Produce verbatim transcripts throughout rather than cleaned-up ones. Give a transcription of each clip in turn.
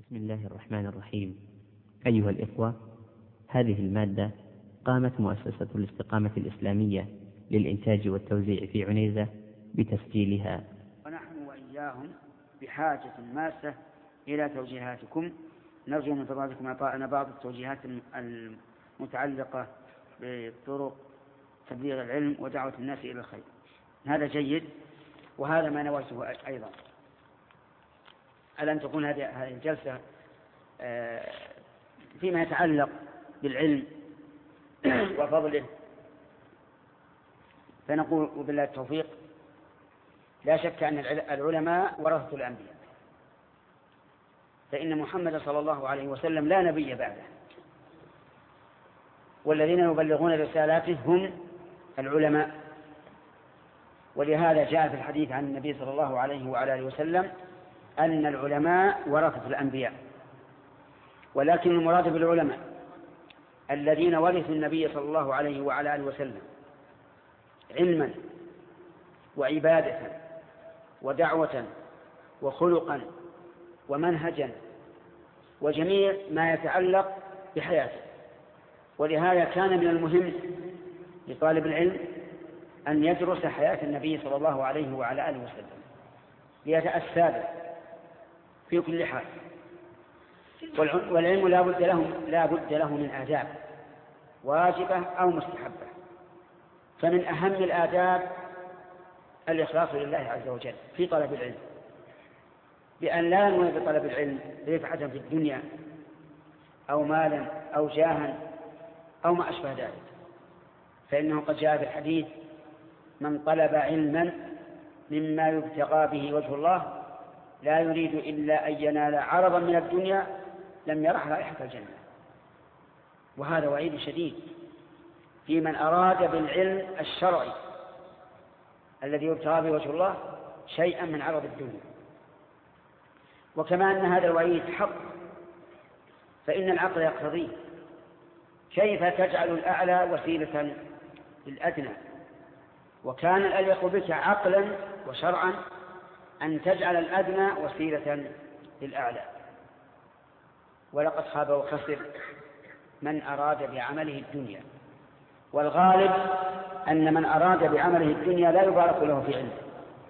بسم الله الرحمن الرحيم. أيها الإخوة، هذه المادة قامت مؤسسة الاستقامة الإسلامية للإنتاج والتوزيع في عنيزة بتسجيلها، ونحن وإياهم بحاجة ماسة إلى توجيهاتكم. نرجو من فضلكم إعطاءنا بعض التوجيهات المتعلقة بطرق تبليغ العلم ودعوة الناس إلى الخير. هذا جيد، وهذا ما نويته أيضا، على أن تكون هذه الجلسة فيما يتعلق بالعلم وفضله. فنقول وبالله التوفيق: لا شك أن العلماء ورثة الأنبياء، فإن محمد صلى الله عليه وسلم لا نبي بعده، والذين يبلغون رسالاته هم العلماء. ولهذا جاء في الحديث عن النبي صلى الله عليه وعلى آله وسلم أن العلماء ورثة الأنبياء، ولكن المراد بالعلماء الذين ورثوا النبي صلى الله عليه وعلى آله وسلم علما وعبادة ودعوة وخلقا ومنهجا وجميع ما يتعلق بحياته. ولهذا كان من المهم لطالب العلم أن يدرس حياة النبي صلى الله عليه وعلى آله وسلم ليتأسى به في كل حال. والعلم لا بد له لا بد له من آداب واجبة أو مستحبة. فمن أهم الآداب الإخلاص لله عز وجل في طلب العلم، بأن لا ينوي بطلب العلم رفعة في الدنيا أو مالا أو جاها أو ما أشبه ذلك، فإنه قد جاء في الحديث: من طلب علما مما يبتغى به وجه الله لا يريد إلا أن ينال عرضا من الدنيا لم يرح رائحة الجنة. وهذا وعيد شديد في من أراد بالعلم الشرعي الذي يبتغى به وجه الله شيئا من عرض الدنيا. وكما أن هذا الوعيد حق، فإن العقل يقتضيه. كيف تجعل الأعلى وسيلة للأدنى؟ وكان الأليق بك عقلا وشرعا أن تجعل الأدنى وسيلة للأعلى. ولقد خاب وخسر من أراد بعمله الدنيا. والغالب أن من أراد بعمله الدنيا لا يبارك له في علمه،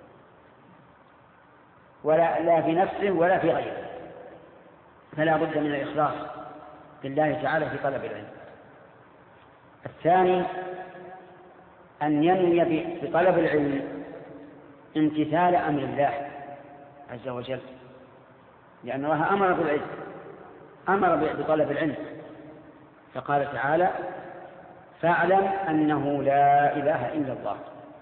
ولا لا في نفسه ولا في غيره. فلا بد من الإخلاص لله تعالى في طلب العلم. الثاني أن ينوي بطلب العلم امتثال أمر الله عز وجل، لأن الله أمر بالعلم، أمر بطلب العلم، فقال تعالى: فاعلم أنه لا إله إلا الله.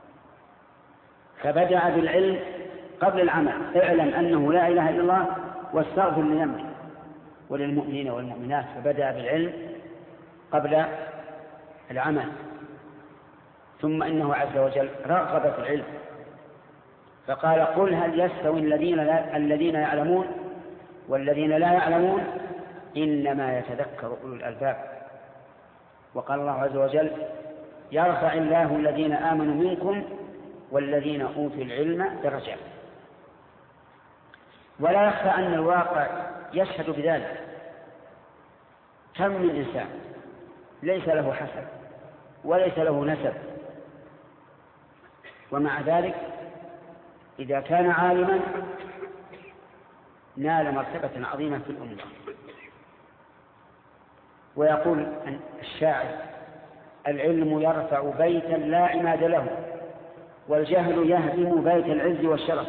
فبدأ بالعلم قبل العمل. اعلم أنه لا إله إلا الله واستغفر لذنبك وللمؤمنين والمؤمنات. فبدأ بالعلم قبل العمل. ثم إنه عز وجل رغب في العلم فقال: قل هل يستوي الذين, الذين يعلمون والذين لا يعلمون إنما يتذكر أولو الألباب. وقال الله عز وجل: يرفع الله الذين آمنوا منكم والذين أوتوا العلم درجات. ولا يخفى أن الواقع يشهد بذلك. كم من إنسان ليس له حسب وليس له نسب، ومع ذلك إذا كان عالما نال مرتبة عظيمة في الأمة. ويقول الشاعر: العلم يرفع بيتا لا عماد له والجهل يهدم بيت العز والشرف.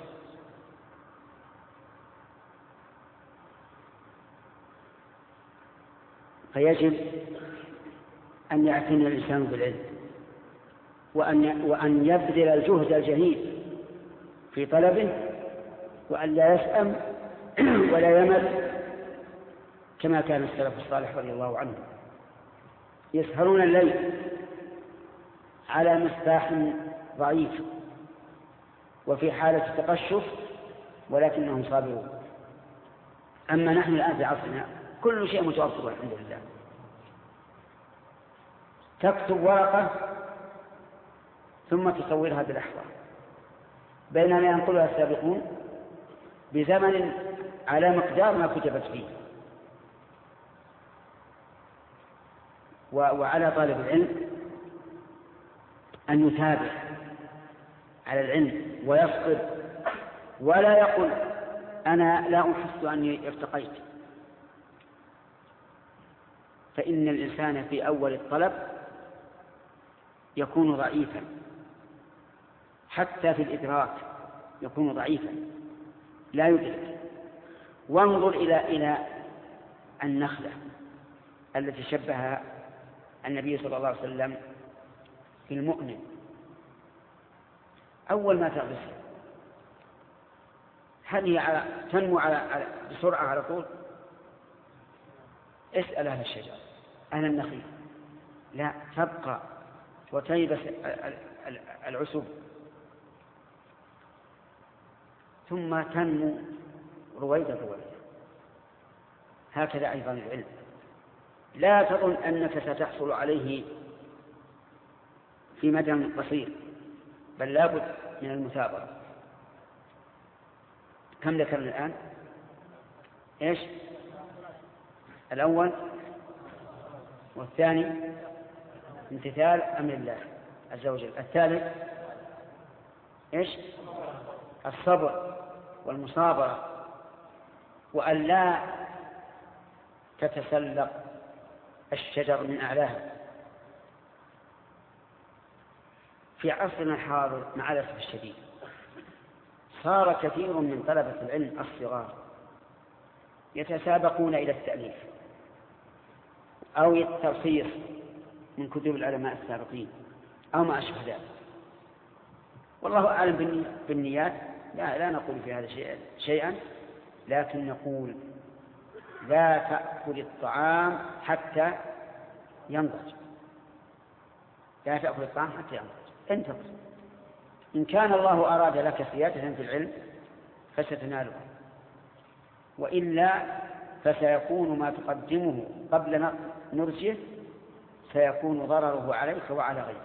فيجب أن يعتني الإنسان بالعلم، وأن وأن يبذل الجهد الجهيد في طلبه، وأن لا يسأم ولا يمل، كما كان السلف الصالح رضي الله عنهم يسهرون الليل على مصباح ضعيف وفي حالة تقشف ولكنهم صابرون. أما نحن الآن في عصرنا كل شيء متوفر الحمد لله. تكتب ورقة ثم تصورها بالأحوال، بينما ينقلها السابقون بزمن على مقدار ما كتبت فيه. وعلى طالب العلم أن يتابع على العلم ويصبر، ولا يقل أنا لا أحس أني ارتقيت، فإن الإنسان في أول الطلب يكون ضعيفا، حتى في الإدراك يكون ضعيفا لا يدرك. وانظر إلى إلى النخلة التي شبهها النبي صلى الله عليه وسلم في المؤمن. أول ما تغرسها هل هي على تنمو على على بسرعة على طول؟ اسأل أهل الشجر أهل النخيل، لا، تبقى وتيبس العسب ثم تنمو رويدا رويدا. هكذا أيضا العلم، لا تظن أنك ستحصل عليه في مدى قصير، بل لا بد من المثابرة. كم ذكرنا الآن؟ إيش؟ الأول والثاني امتثال أمر الله عز وجل. الثالث إيش؟ الصبر والمصابرة، وأن لا تتسلق الشجر من أعلاها. في عصرنا الحاضر مع الأسف الشديد صار كثير من طلبة العلم الصغار يتسابقون إلى التأليف أو الترخيص من كتب العلماء السابقين أو ما أشبه ذلك. والله أعلم بالنيات، لا, لا نقول في هذا شيئا، لكن نقول لا تأكل الطعام حتى ينضج، لا تأكل الطعام حتى ينضج، انتظر. إن كان الله أراد لك سيادة في العلم فستناله، وإلا فسيكون ما تقدمه قبل نضجه سيكون ضرره عليك وعلى غيرك.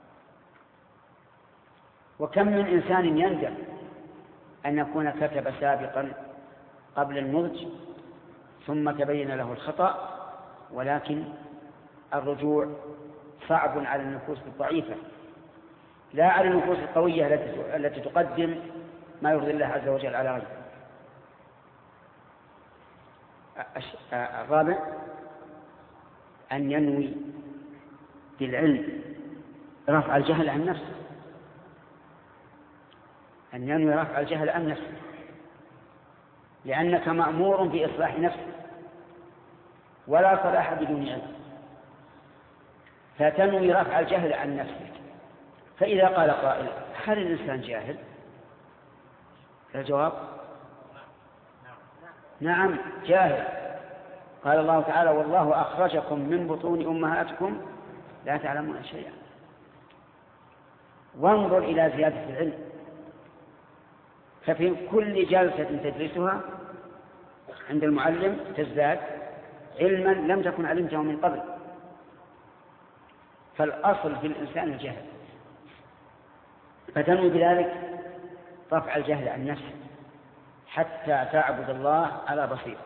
وكم من إنسان يندم أن يكون كتب سابقا قبل النضج ثم تبين له الخطأ، ولكن الرجوع صعب على النفوس الضعيفة، لا على النفوس القوية التي تقدم ما يرضي الله عز وجل على غيره. الرابع أن ينوي بالعلم رفع الجهل عن نفسه، أن ينوي رفع الجهل عن نفسه، لأنك مأمور بإصلاح نفسك، ولا صلاح بدون علم، فتنوي رفع الجهل عن نفسك. فإذا قال قائل هل الإنسان جاهل؟ الجواب نعم جاهل. قال الله تعالى والله أخرجكم من بطون أمهاتكم لا تعلمون شيئا. وانظر إلى زيادة العلم، ففي كل جلسة تجلسها عند المعلم تزداد علما لم تكن علمته من قبل. فالأصل في الإنسان الجهل، فتنوي بذلك رفع الجهل عن نفسك حتى تعبد الله على بصيرة.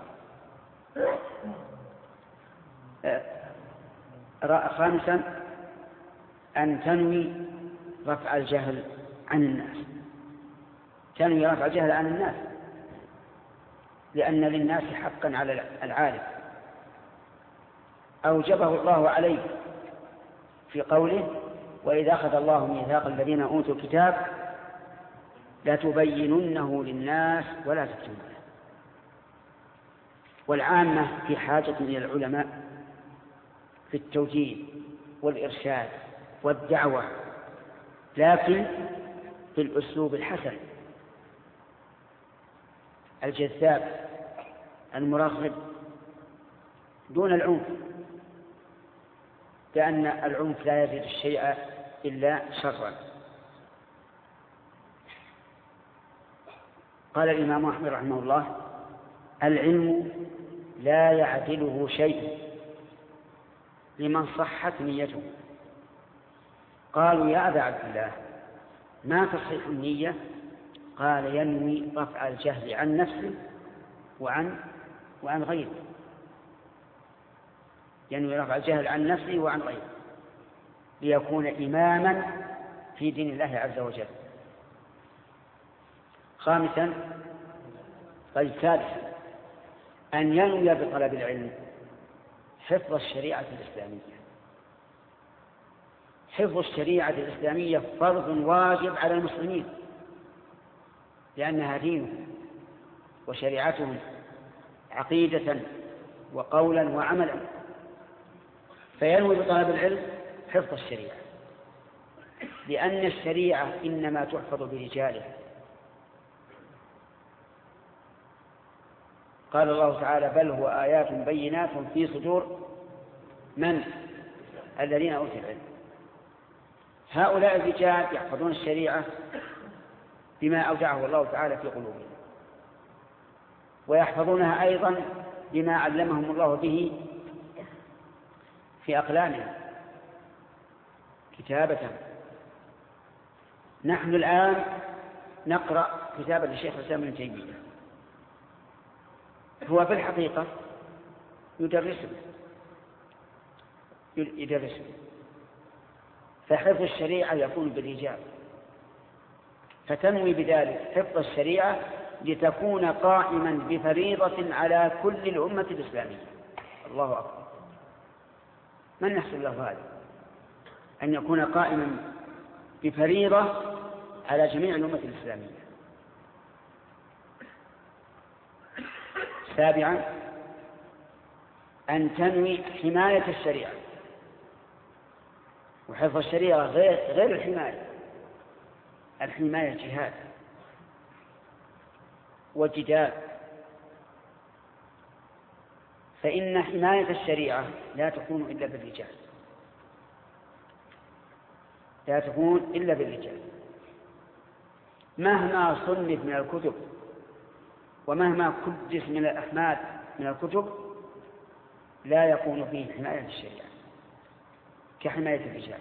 خامسا أن تنوي رفع الجهل عن الناس، تنوي رفع الجهل عن الناس، لأن للناس حقا على العالم أوجبه الله عليه في قوله وإذا أخذ الله ميثاق الذين أوتوا الكتاب لتبيننه للناس ولا تكتمونه. والعامة في حاجة إلى العلماء في التوجيه والإرشاد والدعوة، لكن في الأسلوب الحسن الجذاب المرغب دون العنف، لأن العنف لا يزيد الشيء إلا شرا. قال الإمام أحمد رحمه الله العلم لا يعدله شيء لمن صحت نيته. قالوا يا أبا عبد الله ما تصح النية؟ قال ينوي رفع الجهل عن نفسه وعن وعن غيره، يعني يرفع الجهل عن نفسه وعن غيره ليكون إماما في دين الله عز وجل. خامسا طيب ثالثا أن ينوي بطلب العلم حفظ الشريعة الإسلامية. حفظ الشريعة الإسلامية فرض واجب على المسلمين لأنها دينهم وشريعتهم عقيدة وقولا وعملا، فينوي بطلب العلم حفظ الشريعة، لأن الشريعة إنما تحفظ برجالها. قال الله تعالى: بل هو آيات بينات في صدور من؟ الذين أوتوا العلم. هؤلاء الرجال يحفظون الشريعة بما أودعه الله تعالى في قلوبهم، ويحفظونها أيضا بما علمهم الله به في أقلامهم كتابة. نحن الآن نقرأ كتابة الشيخ الإسلام ابن تيمية، هو في الحقيقة يدرسه يدرسه فحفظ الشريعة يكون بالرجال، فتنوي بذلك حفظ الشريعة لتكون قائما بفريضة على كل الأمة الإسلامية. الله أكبر، من يحصل له هذا؟ أن يكون قائما بفريضة على جميع الأمة الإسلامية. سابعا أن تنوي حماية الشريعة، وحفظ الشريعة غير, غير الحماية. الحماية جهاد وجدال، فإن حماية الشريعة لا تكون إلا بالرجال، لا تكون إلا بالرجال. مهما صنف من الكتب ومهما كدس من الأحماد من الكتب لا يكون فيه حماية الشريعة كحماية الرجال.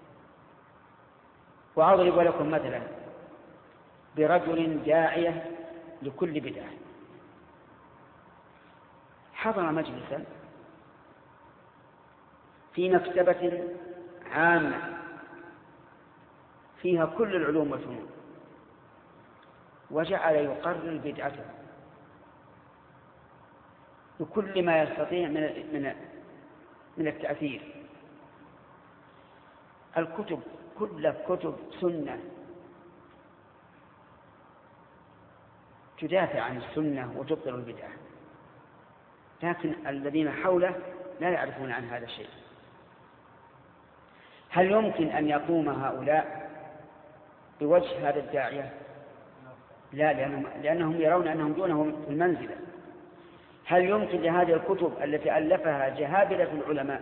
وأضرب لكم مثلا برجل داعية لكل بدعة حضر مجلسا في مكتبة عامة فيها كل العلوم والفنون، وجعل يقرر بدعته بكل ما يستطيع من من من التأثير. الكتب كل كتب سنة تدافع عن السنة وتبطل البدعة، لكن الذين حوله لا يعرفون عن هذا الشيء. هل يمكن أن يقوم هؤلاء بوجه هذا الداعية؟ لا، لأنهم, لأنهم يرون أنهم دونهم في المنزلة. هل يمكن لهذه الكتب التي ألفها جهابلة العلماء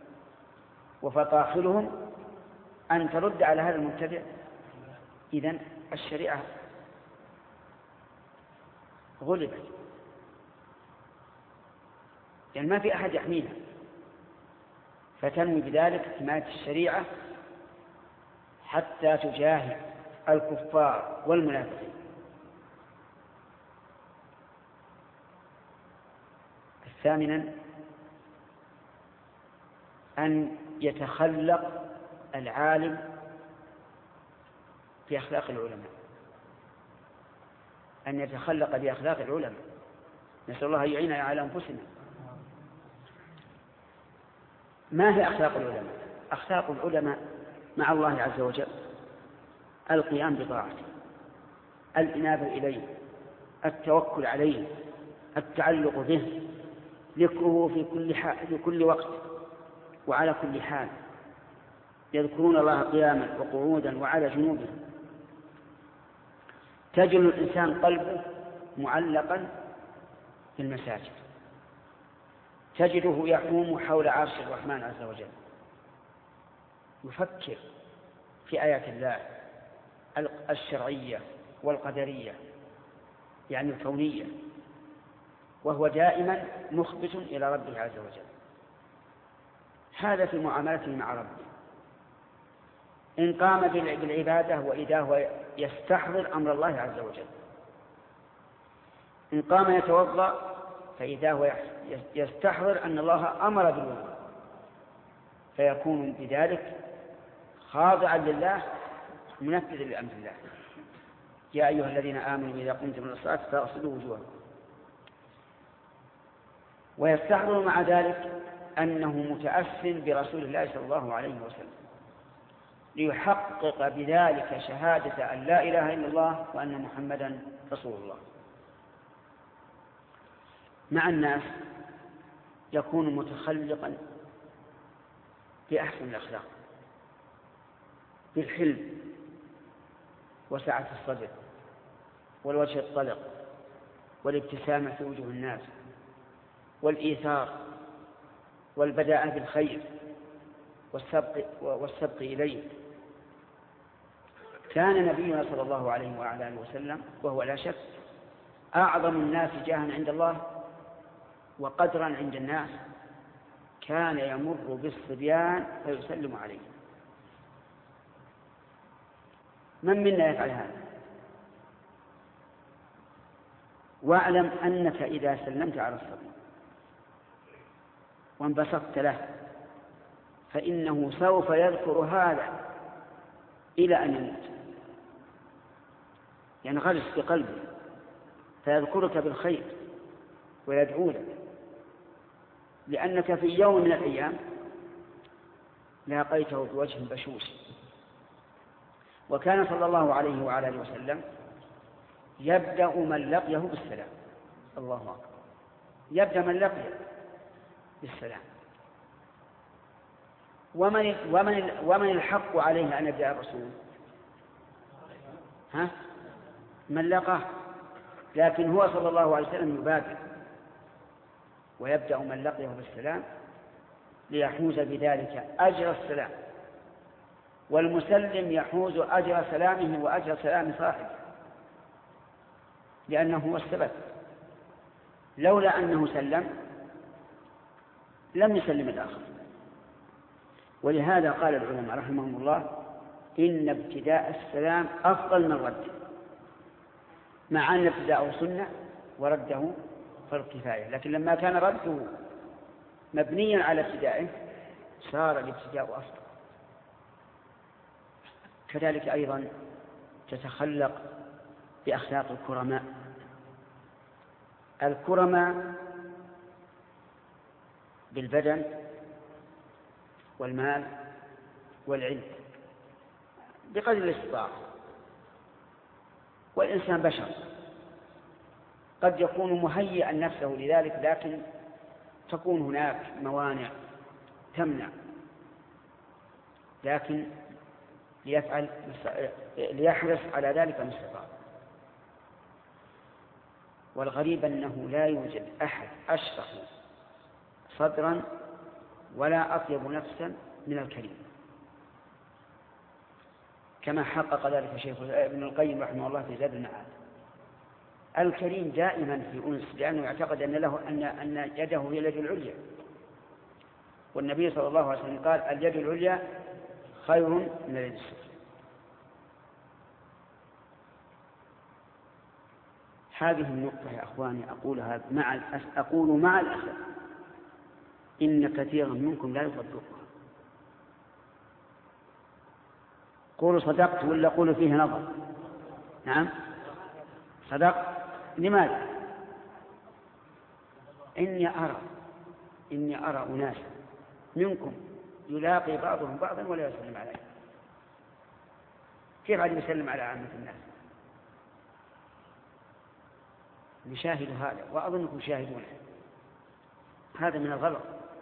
وفطاحلهم أن ترد على هذا المبتدع؟ إذن الشريعة غلبت، لأن ما في أحد يحميها، فتنوي بذلك حماية الشريعة حتى تجاهد الكفار والمنافقين. ثامنا أن يتخلق العالم بأخلاق العلماء، أن يتخلق بأخلاق العلماء. نسأل الله أن يعيننا على أنفسنا. ما هي أخلاق العلماء؟ أخلاق العلماء مع الله عز وجل القيام بطاعته، الإنابة إليه، التوكل عليه، التعلق به، ذكره في كل حال في كل وقت وعلى كل حال، يذكرون الله قياما وقعودا وعلى جنوبهم. تجد الإنسان قلبه معلقا في المساجد، تجده يحوم حول عرش الرحمن عز وجل، يفكر في آيات الله الشرعية والقدرية يعني الكونية، وهو دائما مخبت إلى ربه عز وجل. هذا في معاملته مع ربه. إن قام بالعبادة وإذا هو يستحضر أمر الله عز وجل. إن قام يتوضأ فإذا هو يستحضر أن الله أمر بالوضوء، فيكون بذلك خاضعا لله منفذا لأمر الله. يا أيها الذين آمنوا إذا قمتم إلى الصلاة فاغسلوا وجوهكم. ويستحضر مع ذلك أنه متأثٍ برسول الله صلى الله عليه وسلم، ليحقق بذلك شهادة أن لا إله إلا الله وأن محمدا رسول الله. مع الناس يكون متخلقا بأحسن الأخلاق، بالحلم وسعة الصدر والوجه الطلق والابتسامة في وجوه الناس والإيثار والبداءة بالخير والسبق, والسبق إليه. كان نبينا صلى الله عليه وعلى آله وسلم وهو لا شك أعظم الناس جاها عند الله وقدرا عند الناس، كان يمر بالصبيان فيسلم عليه. من منا يفعل هذا؟ واعلم أنك إذا سلمت على الصبي وانبسطت له فإنه سوف يذكر هذا إلى أن يموت، يعني غرس في قلبه فيذكرك بالخير ويدعو لك، لأنك في يوم من الأيام لاقيته بوجه بشوش. وكان صلى الله عليه وعلى آله وسلم يبدأ من لقيه بالسلام. الله أكبر، يبدأ من لقيه بالسلام. ومن, ومن, ومن الحق عليه أن يبدأ الرسول؟ ها؟ من لقاه. لكن هو صلى الله عليه وسلم يبادر ويبدأ من لقيه بالسلام ليحوز بذلك أجر السلام، والمسلم يحوز أجر سلامه وأجر سلام صاحبه، لأنه هو السبب. لولا أنه سلم لم يسلم الآخر. ولهذا قال العلماء رحمهم الله إن ابتداء السلام أفضل من رده، مع أن ابتداءه سنة ورده فرض كفاية، لكن لما كان رده مبنيا على ابتدائه صار الابتداء أفضل. كذلك أيضا تتخلق بأخلاق الكرماء. الكرماء بالبدن والمال والعلم بقدر الاستطاعة. والإنسان بشر قد يكون مهيئا نفسه لذلك، لكن تكون هناك موانع تمنع، لكن ليفعل ليحرص على ذلك ما استطاع. والغريب أنه لا يوجد أحد أشرح صدرا ولا أطيب نفسا من الكريم، كما حقق ذلك شيخ ابن القيم رحمه الله في زاد المعاد. الكريم دائما في أنس، لأنه يعتقد أن له أن أن يده هي اليد العليا، والنبي صلى الله عليه وسلم قال اليد العليا خير من اليد السفلى. هذه النقطة يا أخواني أقولها مع الأسف أقول مع الأسف إن كثيرا منكم لا يصدقها. قولوا صدقت ولا قولوا فيه نظر؟ نعم صدقت. لماذا؟ إني أرى إني أرى أناسا منكم يلاقي بعضهم بعضا ولا يسلم عليه. كيف عاد يسلم على عامة الناس؟ نشاهد هذا وأظنكم شاهدونه. هذا من الغلط.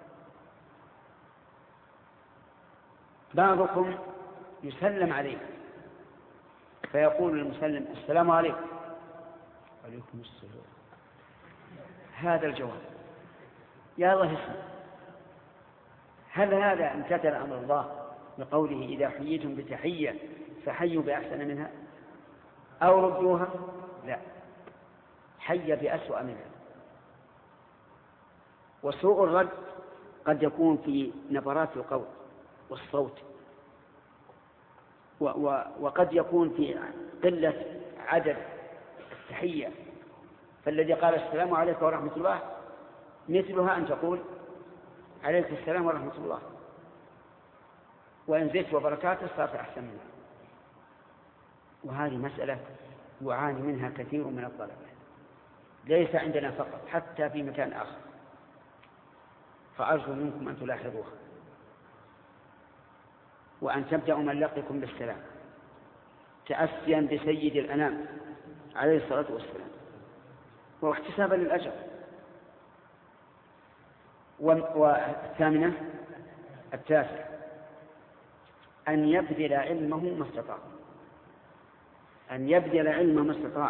بعضكم يسلم عليه فيقول للمسلم السلام عليكم. عليكم السلام. هذا الجواب يا الله اسمع. هل هذا امتثل أمر الله بقوله إذا حييتم بتحية فحيوا بأحسن منها أو ردوها؟ لا، حي بأسوأ منها. وسوء الرد قد يكون في نبرات القول والصوت، و و وقد يكون في قلة عدد التحية، فالذي قال السلام عليكم ورحمة الله مثلها أن تقول عليكم السلام ورحمة الله، وإن زدت وبركاته صارت أحسن منها. وهذه مسألة يعاني منها كثير من الطلبة، ليس عندنا فقط، حتى في مكان آخر، فأرجو منكم أن تلاحظوها، وأن تبدأوا من لقيكم بالسلام تأسيا بسيد الأنام عليه الصلاة والسلام، واحتسابا للأجر. والثامنة التاسع أن يبذل علمه ما استطاع، أن يبذل علمه ما استطاع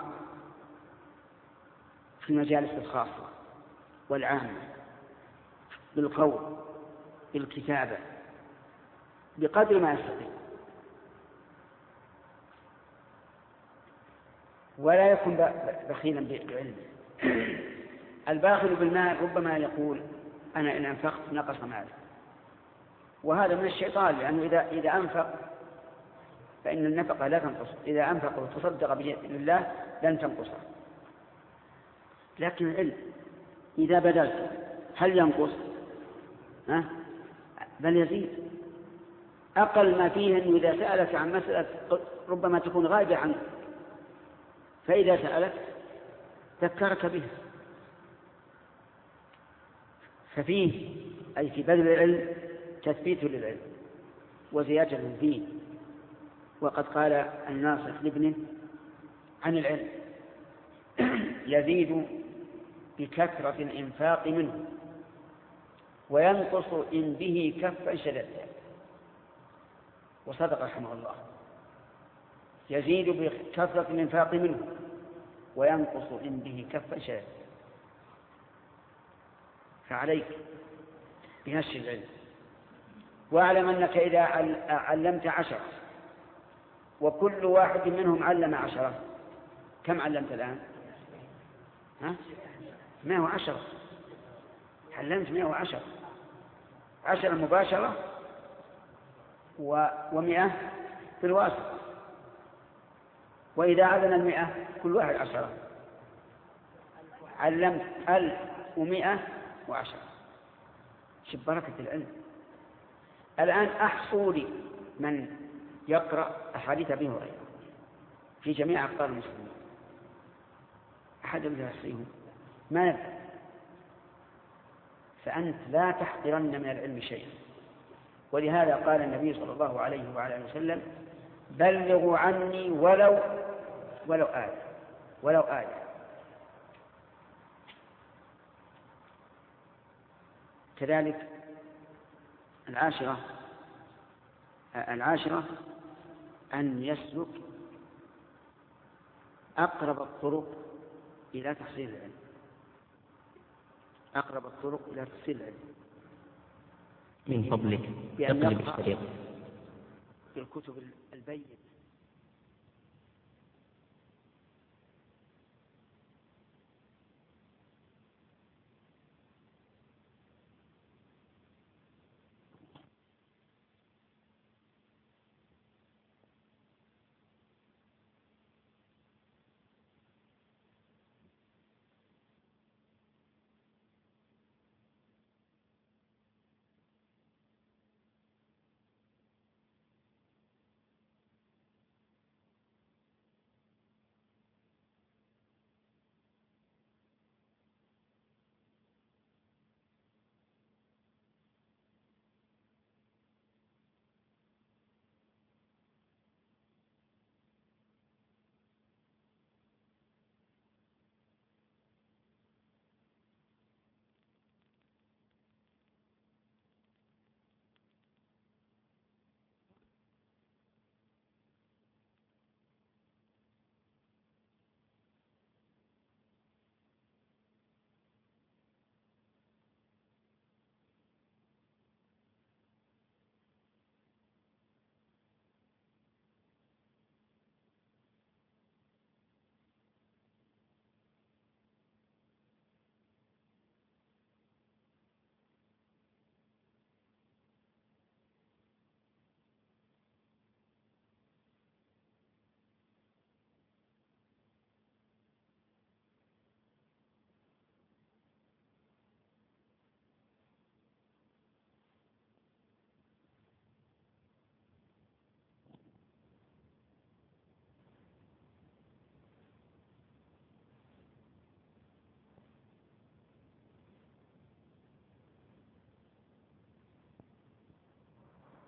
في المجالس الخاصة والعامة، بالقول بالكتابة بقدر ما يستطيع، ولا يكون بخيلا بعلمه. الباخل بالمال ربما يقول أنا إن أنفقت نقص مالي، وهذا من الشيطان، لأنه إذا إذا أنفق فإن النفقة لا تنقص، إذا أنفق وتصدق بالله لن تنقصه. لكن العلم إذا بذلت هل ينقص؟ ها؟ بل يزيد. أقل ما فيه أنه إذا سألك عن مسألة ربما تكون غائبة عنك، فإذا سألك ذكرك بها. ففيه أي في بذل العلم تثبيت للعلم وزيادة للدين. وقد قال الناصح لابنه عن العلم يزيد بكثرة الإنفاق منه وينقص إن به كفا شددا. وصدق رحمه الله، يزيد بكثرة الإنفاق منه وينقص إن به كفا شددا. فعليك بنشر العلم، واعلم أنك إذا علمت عشرة وكل واحد منهم علم عشرة، كم علمت الآن؟ ها؟ مائة وعشرة. علمت مائة وعشرة، عشرة مباشرة ومئة في الواسط. وإذا عدن المئة كل واحد عشرة، علمت ألف ومئة وعشرة. شوف بركة العلم. الآن أحصوا لي من يقرأ أحاديث أبي هريرة في جميع أقطار المسلمين، أحد من يحصيهم ما نبدأ. فأنت لا تحقرن من العلم شيئا. ولهذا قال النبي صلى الله عليه وعلى وسلم بلغوا عني ولو ولو آية ولو آية. كذلك العاشرة العاشرة أن يسلك أقرب الطرق إلى تحصيل العلم، أقرب الطرق إلى تحصيل العلم. من فضلك اقلب الشريط في الكتب البينة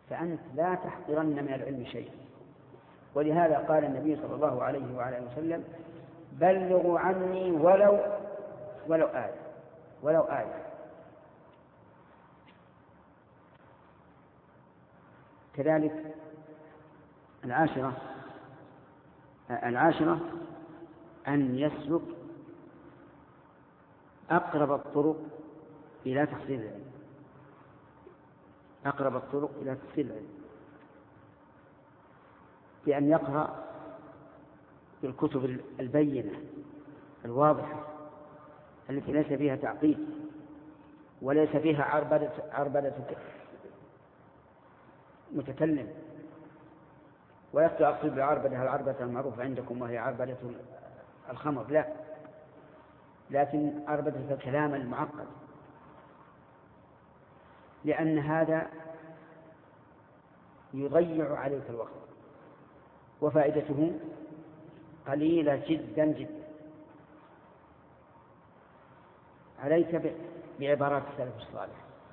فأنت لا تحقرن من العلم شيئا. ولهذا قال النبي صلى الله عليه وعلى آله وسلم: بلغوا عني ولو ولو آية ولو آية. كذلك العاشرة العاشرة أن يسلك أقرب الطرق إلى تحصيل العلم أقرب الطرق إلى تحصيل العلم بأن يقرأ بالكتب البينة الواضحة التي ليس فيها تعقيد وليس فيها عربدة عربدة متكلم. ولست أقصد بالعربدة العربدة المعروفة عندكم وهي عربدة الخمر، لا، لكن عربدة الكلام المعقد، لأن هذا يضيع عليك الوقت وفائدته قليلة جدا جدا. عليك بعبارات السلف الصالح.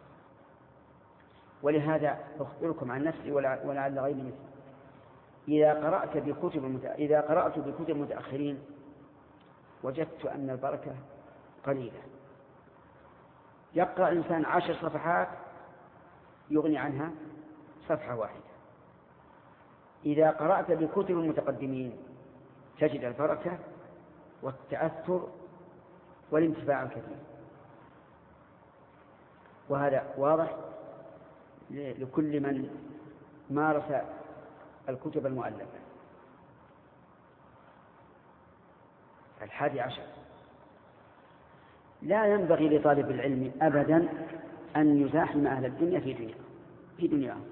ولهذا أخبركم عن نفسي ولعل غيري مثلي. إذا قرأت بكتب المت... إذا قرأت بكتب المتأخرين وجدت أن البركة قليلة. يقرأ إنسان عشر صفحات يغني عنها صفحة واحدة. إذا قرأت بكتب المتقدمين تجد البركة والتأثر والانتفاع الكثير. وهذا واضح لكل من مارس الكتب المؤلفة. الحادي عشر: لا ينبغي لطالب العلم أبدا أن يزاحم أهل الدنيا في دنيا في دنياهم،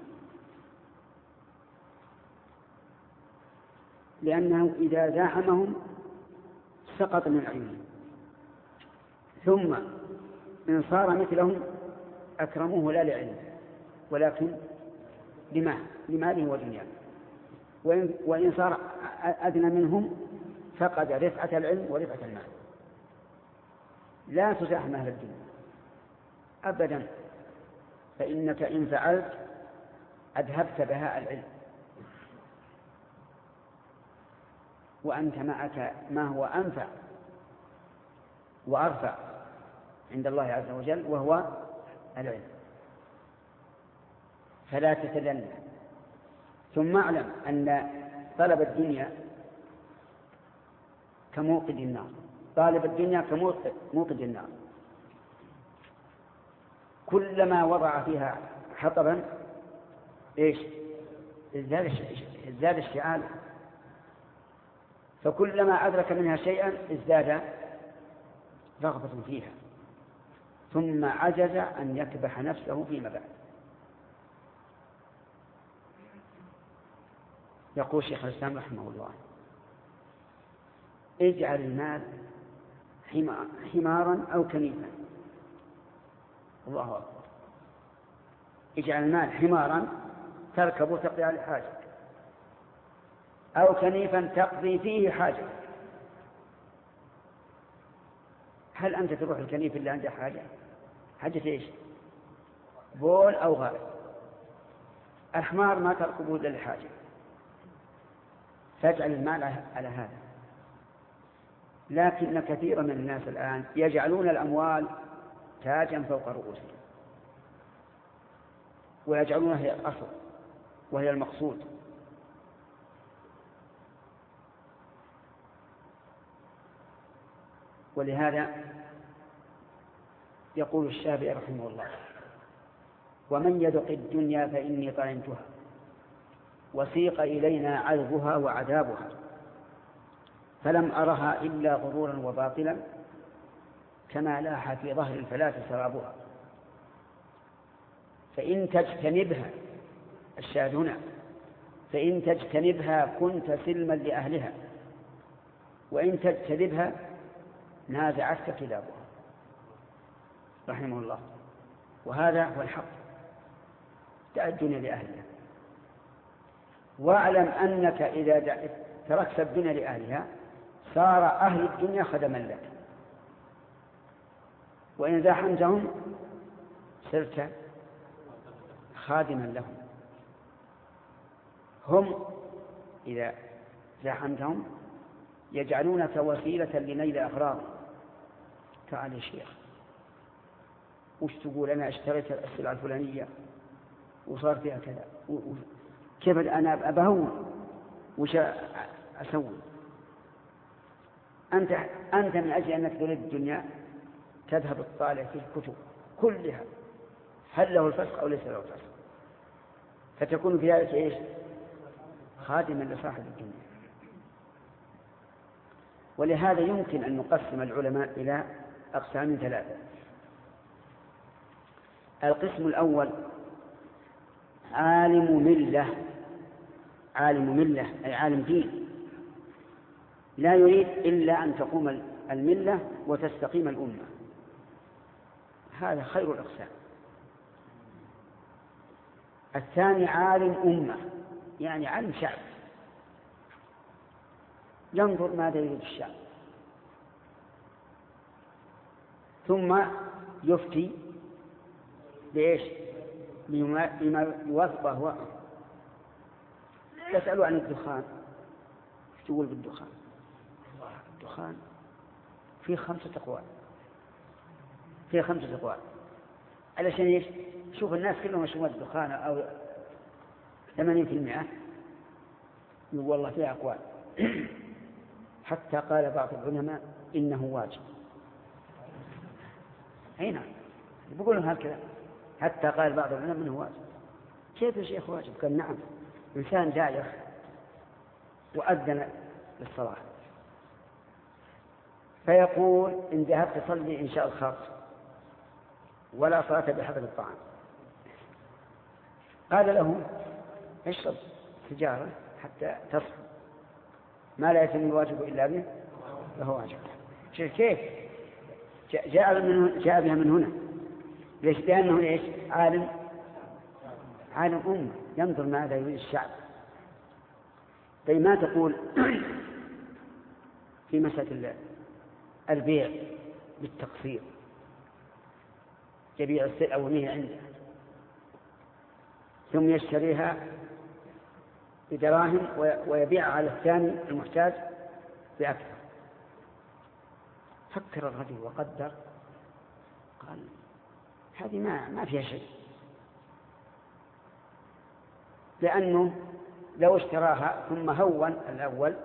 لأنه إذا زاحمهم سقط من عيونهم، ثم إن صار مثلهم أكرموه لا لعلمه ولكن لما لماله ودنياه، وإن, وإن صار أدنى منهم فقد رفعة العلم ورفعة المال. لا تزاحم أهل الدنيا أبدا، فإنك إن فعلت أذهبت بهاء العلم، وأنت معك ما هو أنفع وأرفع عند الله عز وجل وهو العلم. فلا تتدنى. ثم اعلم أن طلب الدنيا كموقد النار، طالب الدنيا كموقد النار، كلما وضع فيها حطبا ايش ازداد الشعال، فكلما أدرك منها شيئا ازداد رغبة فيها، ثم عجز أن يكبح نفسه فيما بعد. يقول شيخ الإسلام رحمه الله: اجعل المال حمارا أو كنيفا. الله أكبر. اجعل المال حمارا تركب تقضي على حاجة، أو كنيفا تقضي فيه حاجة. هل أنت تروح الكنيف اللي عنده حاجة؟ حاجة إيش؟ بول أو غائط. الحمار ما تركبه إلا للحاجة. فاجعل المال على هذا. لكن كثيرا من الناس الآن يجعلون الأموال تاجا فوق رؤوسهم، ويجعلونها هي الأصل وهي المقصود. ولهذا يقول الشافعي رحمه الله: ومن يدق الدنيا فإني طعمتها وسيق إلينا عذبها وعذابها فلم أرها إلا غرورا وباطلا كما لاح في ظهر الفلاة سرابها. فإن تجتنبها الشاهد هنا فإن تجتنبها كنت سلما لأهلها، وإن تجتنبها نازعتك كلابها. رحمه الله. وهذا هو الحق. دع الدنيا لأهلها، واعلم أنك إذا تركت الدنيا لأهلها صار أهل الدنيا خدما لك، وإن زاحمتهم صرت خادما لهم. هم إذا زاحمتهم يجعلونك وسيلة لنيل أغراض. تعال يا شيخ، وش تقول؟ أنا اشتريت السلعة الفلانية وصار فيها كذا، كيف أنا أبهون وش أسوي؟ أنت أنت من أجل أنك تريد الدنيا تذهب الطالع في الكتب كلها هل له الفسق أو ليس له الفسق، فتكون في ذلك إيش؟ خادما لصاحب الدنيا. ولهذا يمكن أن نقسم العلماء إلى أقسام ثلاثة. القسم الأول عالم ملة، عالم ملة أي عالم دين، لا يريد إلا أن تقوم الملة وتستقيم الأمة، هذا خير الأقسام. الثاني عالم أمة، يعني عالم شعب، ينظر ماذا يريد الشعب ثم يفتي بإيش؟ بما يوافق أهواءه. تسألوا عن الدخان، ايش تقول بالدخان؟ الدخان فيه خمسة أقوال، فيه خمسة أقوال. علشان ايش؟ شوف الناس كلهم يشربون الدخان أو ثمانين في المئة، يقول والله فيه أقوال. حتى قال بعض العلماء إنه واجب. هنا بيقولون هكذا، حتى قال بعض العلماء إنه واجب. كيف يا شيخ واجب؟ قال نعم، إنسان دايخ وأذن للصلاة فيقول إن ذهبت تصلي إن شاء الخاص ولا صلاة بحضر الطعام، قال له اشرب سجارة حتى تصل، ما لا يتم الواجب إلا به فهو واجب. كيف جاء من جاء بها من هنا؟ ليش؟ لأنه ليش؟ عالم عالم أمة، ينظر ماذا يريد الشعب. طيب ما تقول في مسألة البيع بالتقسيط، يبيع السلعة وهي عنده ثم يشتريها بدراهم ويبيع على الثاني المحتاج بأكثر. فكر الرجل وقدر، قال هذه ما ما فيها شيء، لأنه لو اشتراها ثم هون الأول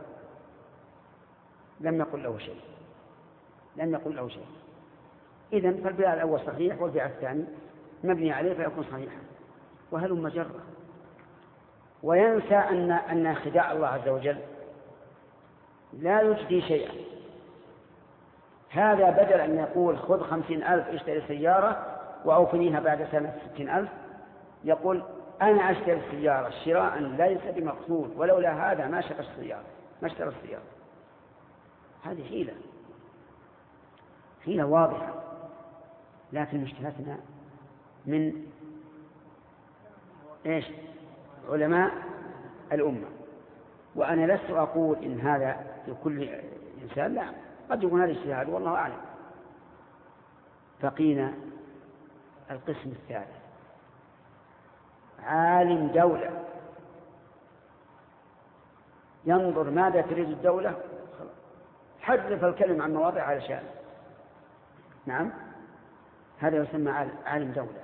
لم يقل له شيء، لم يقل له شيء. إذن فالبيع الأول صحيح والبيع الثاني مبني عليه فيكون صحيحا، وهل مجرة. وينسى أن أن خداع الله عز وجل لا يجدي شيئا. هذا بدل أن يقول خذ خمسين ألف اشتري سيارة وأوفنيها بعد سنة ستين ألف، يقول أنا أشتري السيارة شراء ليس بمقصود، ولولا هذا ما شرى السيارة ما اشترى السيارة. هذه حيلة، حيلة واضحة. لكن مشكلتنا من إيش؟ علماء الأمة. وأنا لست أقول إن هذا في كل إنسان، لا، قد يكون هذا اجتهاد والله أعلم. بقينا القسم الثالث عالم دولة، ينظر ماذا تريد الدولة، حذف الكلمة عن مواضع على شأن. نعم، هذا يسمى عالم دولة.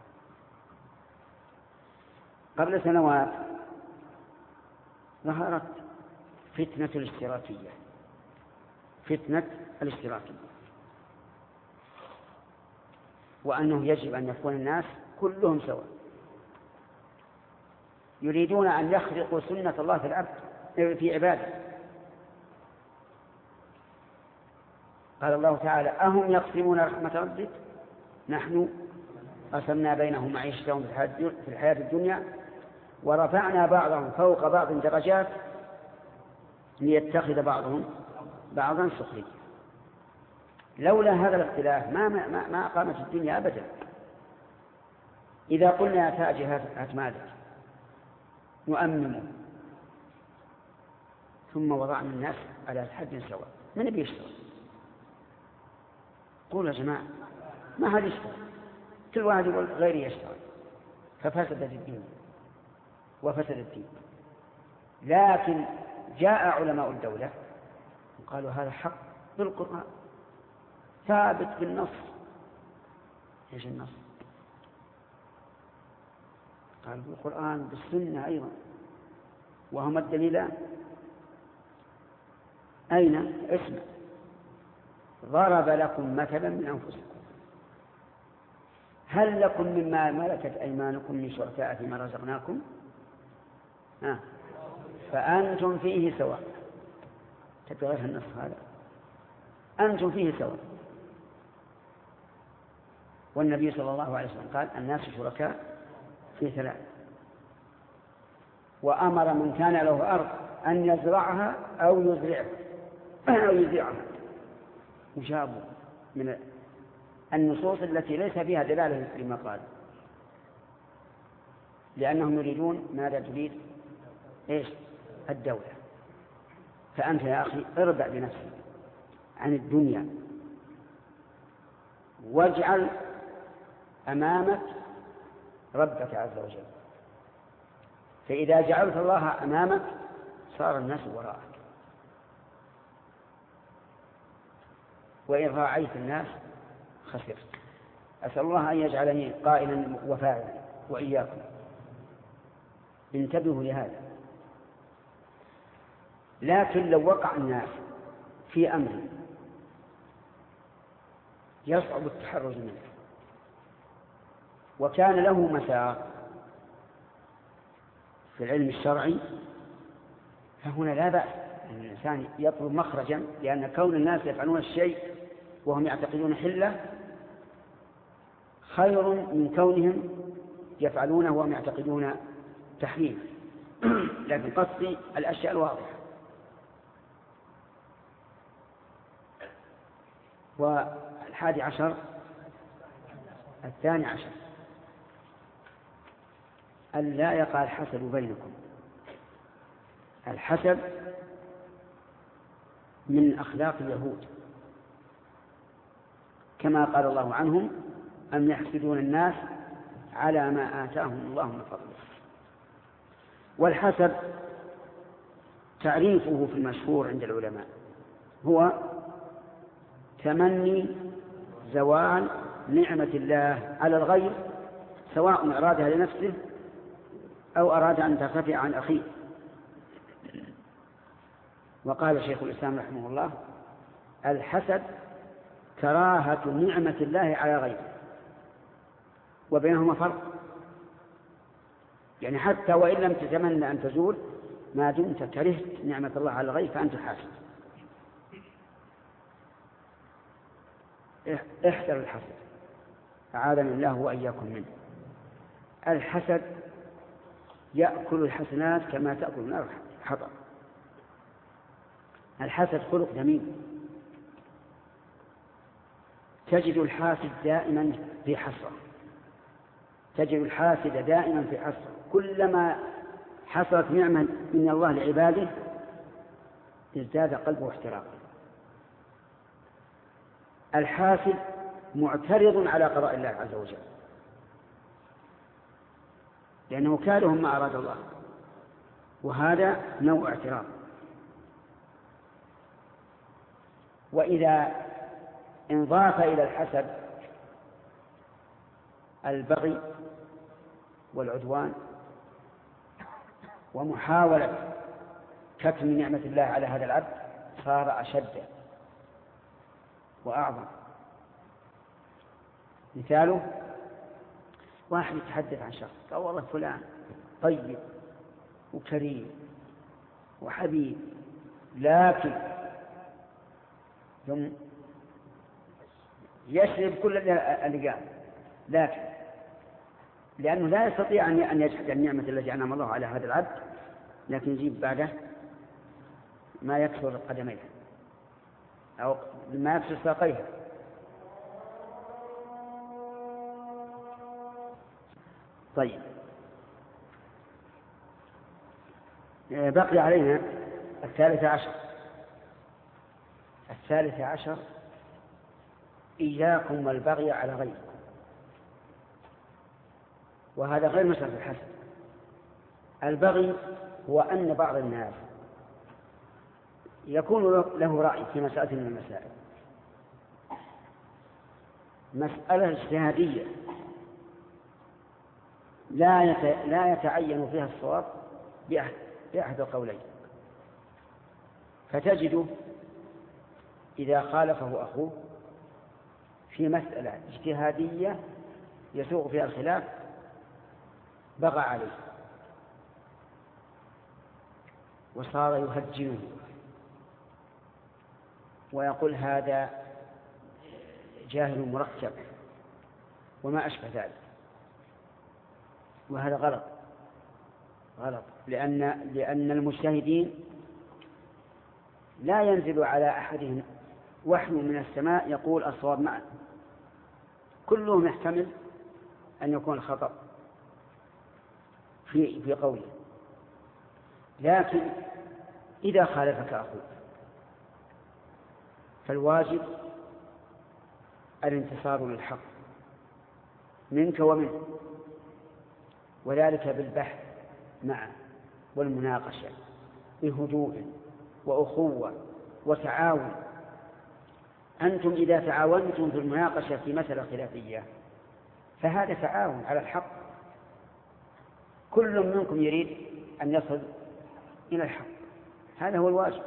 قبل سنوات ظهرت فتنة الاشتراكية، فتنة الاشتراكية، وأنه يجب أن يكون الناس كلهم سواء، يريدون أن يخرقوا سنة الله في العبد في عباده. قال الله تعالى أهم يقسمون رحمة ربك نحن قسمنا بينهم معيشتهم في الحياة الدنيا ورفعنا بعضهم فوق بعض درجات ليتخذ بعضهم بعضا سخريا. لولا هذا الاختلاف ما ما ما قامت الدنيا أبدا. إذا قلنا يا تاجر هات مالك نؤمنه ثم وضعنا الناس على حد سواء، من يبي يشتغل؟ قولوا يا جماعة ما هذا يشتغل، كل واحد يقول غيري يشتغل، ففسدت الدين وفسد الدين. لكن جاء علماء الدولة وقالوا هذا حق بالقرآن ثابت بالنص. ايش النص؟ قال بالقرآن بالسنة أيضا، وهما الدليلان. أين؟ اسمع، ضرب لكم مثلا من أنفسكم هل لكم مما ملكت أيمانكم من شركاء فيما رزقناكم؟ آه. فأنتم فيه سواء. تبغيها النص هذا، أنتم فيه سواء. والنبي صلى الله عليه وسلم قال الناس شركاء في ثلاث، وأمر من كان له أرض أن يزرعها أو يزرعها أو يزرعها. وجابوا من النصوص التي ليس فيها دلالة لما قال، لأنهم يريدون ماذا تريد؟ إيش؟ الدولة. فأنت يا أخي اربع بنفسك عن الدنيا واجعل أمامك ربك عز وجل، فإذا جعلت الله أمامك صار الناس وراءك، وإن راعيت الناس خسرت. أسأل الله أن يجعلني قائلا وفاعلا وإياكم. انتبهوا لهذا. لكن لو وقع الناس في أمر يصعب التحرز منه وكان له مسار في العلم الشرعي، فهنا لا بأس أن الإنسان يطلب مخرجا، لأن كون الناس يفعلون الشيء وهم يعتقدون حله خير من كونهم يفعلونه وهم يعتقدون تحريم. لكن قصدي الأشياء الواضحة. والحادي عشر الثاني عشر أن لا يقع الحسد بينكم. الحسد من أخلاق اليهود، كما قال الله عنهم أم يحسدون الناس على ما آتاهم الله من فضله. والحسد تعريفه في المشهور عند العلماء هو تمني زوال نعمة الله على الغير، سواء أرادها لنفسه أو أراد أن ترتفع عن أخيه. وقال شيخ الإسلام رحمه الله الحسد كراهة نعمة الله على غيره، وبينهما فرق. يعني حتى وإن لم تتمنى أن تزول ما دمت كرهت نعمة الله على الغير فأنت حاسد. احذر الحسد، أعاذنا الله وإياكم منه. الحسد يأكل الحسنات كما تأكل النار الحطب. الحسد خلق ذميم. تجد الحاسد دائما في حسرة، تجد الحاسد دائما في حسرة، كلما حصلت نعمة من الله لعباده ازداد قلبه احتراقا. الحاسد معترض على قضاء الله عز وجل، لأنه كاره ما أراد الله، وهذا نوع اعتراض. وإذا انضاف إلى الحسد البغي والعدوان ومحاولة كتم نعمة الله على هذا العبد صار أشد وأعظم. مثاله واحد يتحدث عن شخص قال والله فلان طيب وكريم وحبيب، لكن ثم يشرب كل اللي قال، لكن لأنه لا يستطيع أن يجحد النعمة التي أنعم الله على هذا العبد، لكن يجيب بعده ما يكسر قدميه أو ما يكسر ساقيه. طيب، بقي علينا الثالث عشر. الثالث عشر إياكم والبغي على غيركم، وهذا غير مسألة الحسد. البغي هو أن بعض الناس يكون له رأي في مسألة من المسائل، مسألة اجتهادية لا لا يتعين فيها الصواب بأحد, بأحد القولين، فتجده إذا خالفه أخوه في مسألة اجتهادية يسوق فيها الخلاف بغى عليه وصار يهجنه ويقول هذا جاهل مركب وما أشبه ذلك، وهذا غلط غلط لأن لأن المجتهدين لا ينزل على أحدهم وحي من السماء يقول الصواب معا، كلهم يحتمل أن يكون الخطأ في في قوله. لكن إذا خالفك أخوك فالواجب الانتصار للحق منك ومنه، وذلك بالبحث معه والمناقشة بهدوء وأخوة وتعاون. أنتم إذا تعاونتم في المناقشة في مسألة خلافية فهذا تعاون على الحق، كل منكم يريد أن يصل إلى الحق، هذا هو الواجب.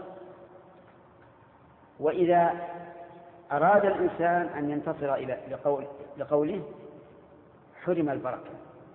وإذا أراد الإنسان أن ينتصر إلى لقول لقوله حرم البركة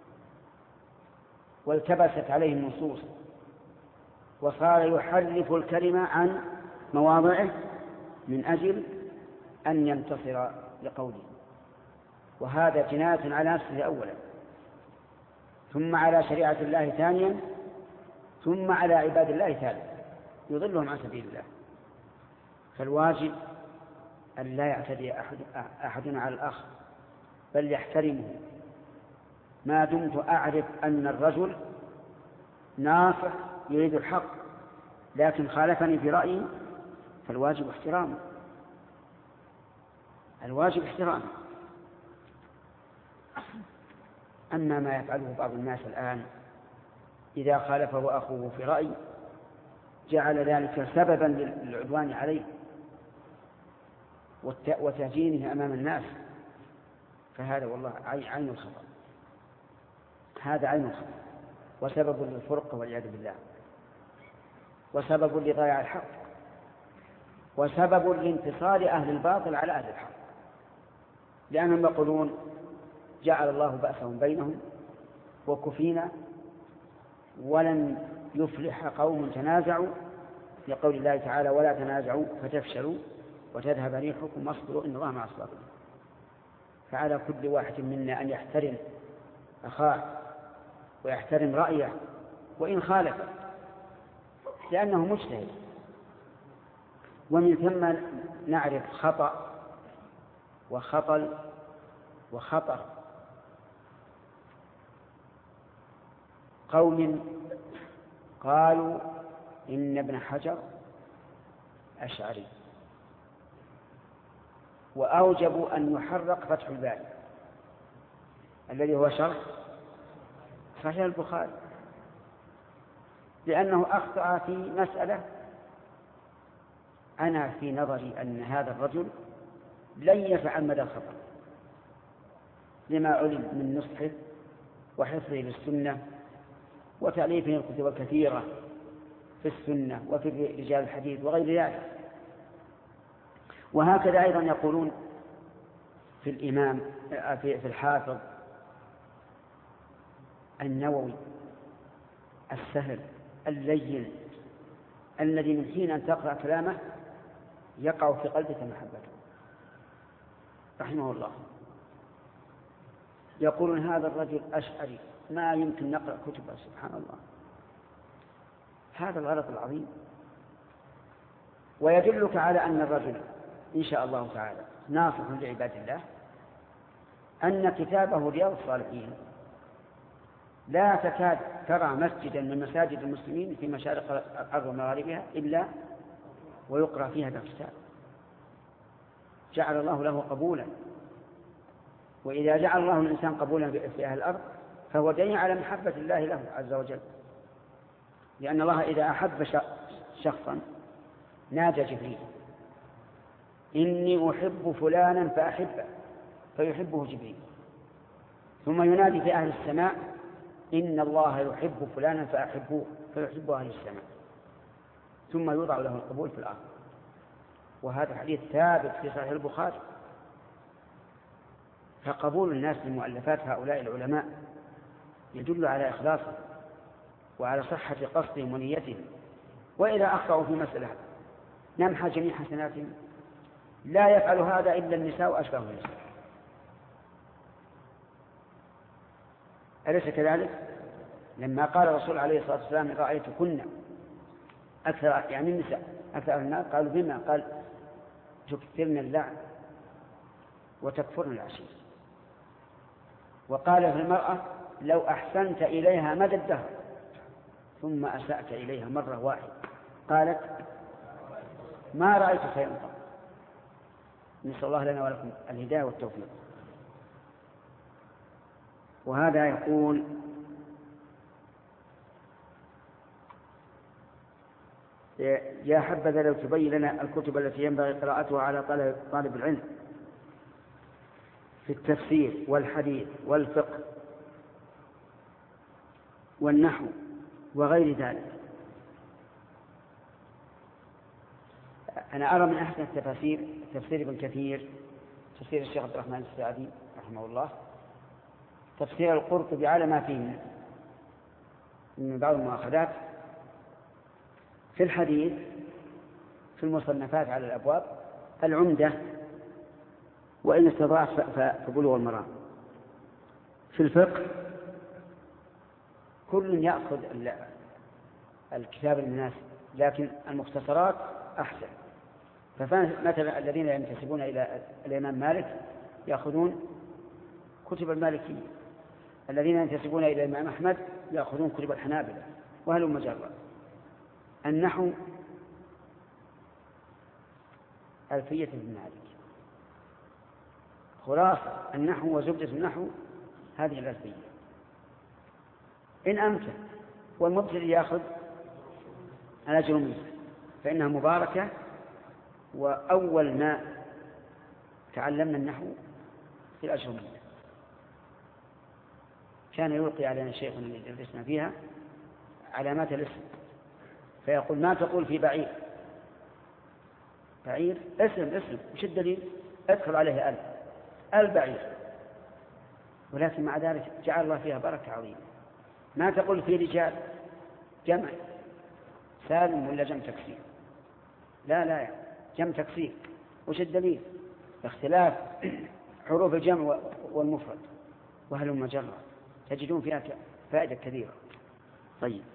والتبست عليه النصوص وصار يحرف الكلمة عن مواضعه من أجل أن ينتصر لقوله، وهذا جناية على نفسه أولا، ثم على شريعة الله ثانيا، ثم على عباد الله ثالثا يضلهم عن سبيل الله. فالواجب أن لا يعتدي أحد أحدنا على الآخر بل يحترمه، ما دمت أعرف أن الرجل ناصح يريد الحق لكن خالفني في رأيي فالواجب احترامه، الواجب احترامه. أما ما يفعله بعض الناس الآن إذا خالفه أخوه في رأي جعل ذلك سببا للعدوان عليه وتهجينه أمام الناس، فهذا والله عين الخطأ، هذا عين الخطأ وسبب للفرقة والعياذ بالله، وسبب لضياع الحق، وسبب لانتصار أهل الباطل على أهل الحق، لأنهم يقولون جعل الله بأسهم بينهم وكفينا ولن يفلح قوم تنازعوا، لقول الله تعالى ولا تنازعوا فتفشلوا وتذهب ريحكم واصبروا إن الله مع الصابرين. فعلى كل واحد منا أن يحترم أخاه ويحترم رأيه وإن خالف، لأنه مجتهد، ومن ثم نعرف خطأ وخطل وخطر قوم قالوا إن ابن حجر أشعري وأوجبوا أن يحرق فتح الباري الذي هو شرح صحيح البخاري، لأنه أخطأ في مسألة أنا في نظري أن هذا الرجل لن يفعل مدى الخطأ لما علم من نصحه وحفظه للسنة وتأليفه الكتب الكثيرة في السنة وفي رجال الحديث وغير ذلك. وهكذا أيضا يقولون في الإمام في الحافظ النووي السهل اللين الذي من حين أن تقرأ كلامه يقع في قلبك محبته رحمه الله. يقولون هذا الرجل أشعري ما يمكن نقرأ كتبه، سبحان الله، هذا الغلط العظيم. ويدلك على أن الرجل إن شاء الله تعالى ناصح لعباد الله أن كتابه رياض الصالحين لا تكاد ترى مسجدا من مساجد المسلمين في مشارق الأرض ومغاربها إلا ويقرأ فيه هذا الكتاب، جعل الله له قبولا. وإذا جعل الله الإنسان قبولا في أهل الأرض فهو دليل على محبة الله له عز وجل. لأن الله إذا أحب شخصا نادى جبريل إني أحب فلانا فأحبه فيحبه جبريل، ثم ينادي في أهل السماء إن الله يحب فلانا فأحبوه فيحبه أهل السماء، ثم يوضع له القبول في الأرض. وهذا حديث ثابت في صحيح البخاري. فقبول الناس لمؤلفات هؤلاء العلماء يدل على إخلاصهم وعلى صحة قصدهم ونيتهم. وإذا أخطأوا في مسألة نمحى جميع حسناتهم. لا يفعل هذا إلا النساء وأشباه النساء، أليس كذلك؟ لما قال الرسول عليه الصلاة والسلام رأيتكن أكثر يعني النساء أكثر الناس، قالوا بما؟ قال تكثرن اللعن وتكفرن العشير. وقال في المرأة لو أحسنت إليها مدى الدهر ثم أسأت إليها مرة واحدة قالت ما رأيت خيرا قط. نسأل الله لنا ولكم الهداية والتوفيق. وهذا يقول يا حبذا لو تبين لنا الكتب التي ينبغي قراءتها على طالب العلم في التفسير والحديث والفقه والنحو وغير ذلك. أنا أرى من أحسن التفاسير تفسير ابن كثير، تفسير الشيخ عبد الرحمن السعدي رحمه الله، تفسير القرطبي على ما فيه من بعض المؤاخذات. في الحديث في المصنفات على الأبواب العمدة، وإن استطاعت فبلوغ المرام. في الفقه كل يأخذ الكتاب المناسب، لكن المختصرات أحسن. فمثلا الذين ينتسبون إلى الإمام مالك يأخذون كتب المالكية، الذين ينتسبون إلى الإمام أحمد يأخذون كتب الحنابلة، وهل مجرد. النحو ألفية ابن مالك، خلاصة النحو وزبدة النحو هذه الألفية إن أمكن. والمبتدئ يأخذ الأجرمية فإنها مباركة. وأول ما تعلمنا النحو في الأجرمية كان يلقي علينا الشيخ الذي درسنا فيها علامات الاسم، فيقول ما تقول في بعير؟ بعير اسم اسم وش الدليل؟ ادخل عليه ألف البعير. ولكن مع ذلك جعل الله فيها بركة عظيمة. ما تقول في رجال؟ جمع سالم ولا جمع تكسير؟ لا لا جمع تكسير. وش الدليل؟ اختلاف حروف الجمع والمفرد. وهل مجرد تجدون فيها فائدة كبيرة. طيب.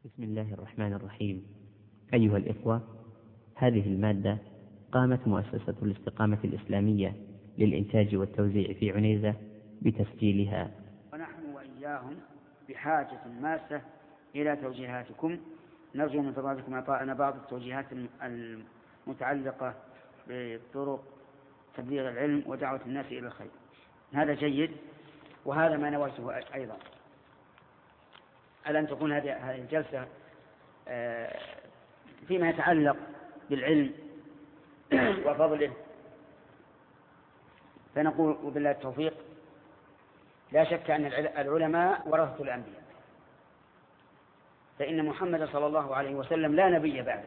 بسم الله الرحمن الرحيم. أيها الإخوة، هذه المادة قامت مؤسسة الاستقامة الإسلامية للإنتاج والتوزيع في عنيزة بتسجيلها، ونحن وإياهم بحاجة ماسة إلى توجيهاتكم. نرجو من فضلكم إعطاءنا بعض التوجيهات المتعلقة بطرق تبليغ العلم ودعوة الناس إلى الخير. هذا جيد، وهذا ما نويته أيضا، على أن تكون هذه الجلسة فيما يتعلق بالعلم وفضله. فنقول وبالله التوفيق: لا شك أن العلماء ورثة الأنبياء، فإن محمد صلى الله عليه وسلم لا نبي بعده،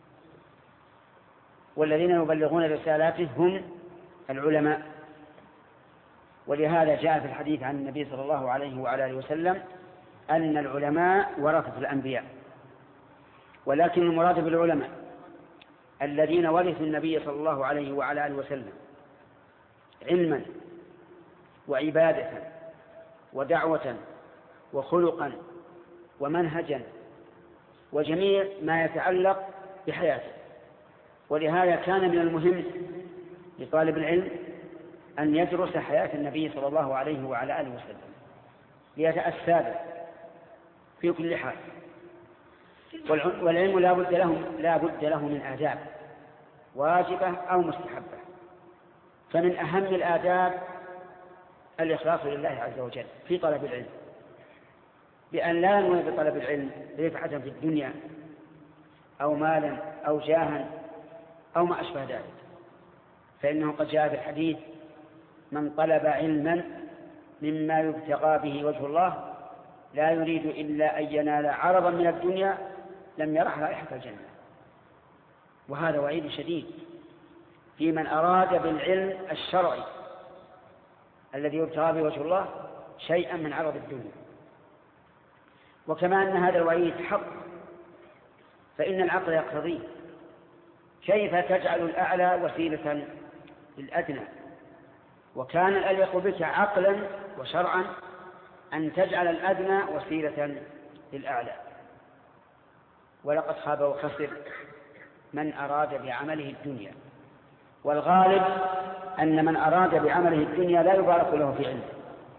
والذين يبلغون رسالاته هم العلماء. ولهذا جاء في الحديث عن النبي صلى الله عليه وعلى آله وسلم أن العلماء ورثة الأنبياء، ولكن المراد بالعلماء الذين ورثوا النبي صلى الله عليه وعلى آله وسلم علما وعبادة ودعوة وخلقا ومنهجا وجميع ما يتعلق بحياته. ولهذا كان من المهم لطالب العلم أن يدرس حياة النبي صلى الله عليه وعلى آله وسلم ليتأسى به في كل حال. والعلم لا بد له لا بد له من آداب واجبة أو مستحبة. فمن أهم الآداب الإخلاص لله عز وجل في طلب العلم، بأن لا ننوي بطلب العلم رفعة في الدنيا أو مالا أو جاها أو ما أشبه ذلك، فإنه قد جاء في الحديث: من طلب علما مما يبتغى به وجه الله لا يريد إلا أن ينال عرضا من الدنيا لم يرح رائحة الجنة. وهذا وعيد شديد في من أراد بالعلم الشرعي الذي يبتغى به وجه الله شيئا من عرض الدنيا. وكما أن هذا الوعيد حق، فإن العقل يقتضيه. كيف تجعل الأعلى وسيلة للأدنى؟ وكان الأليق بك عقلا وشرعا أن تجعل الأدنى وسيلة للأعلى. ولقد خاب وخسر من أراد بعمله الدنيا. والغالب أن من أراد بعمله الدنيا لا يبارك له في علمه،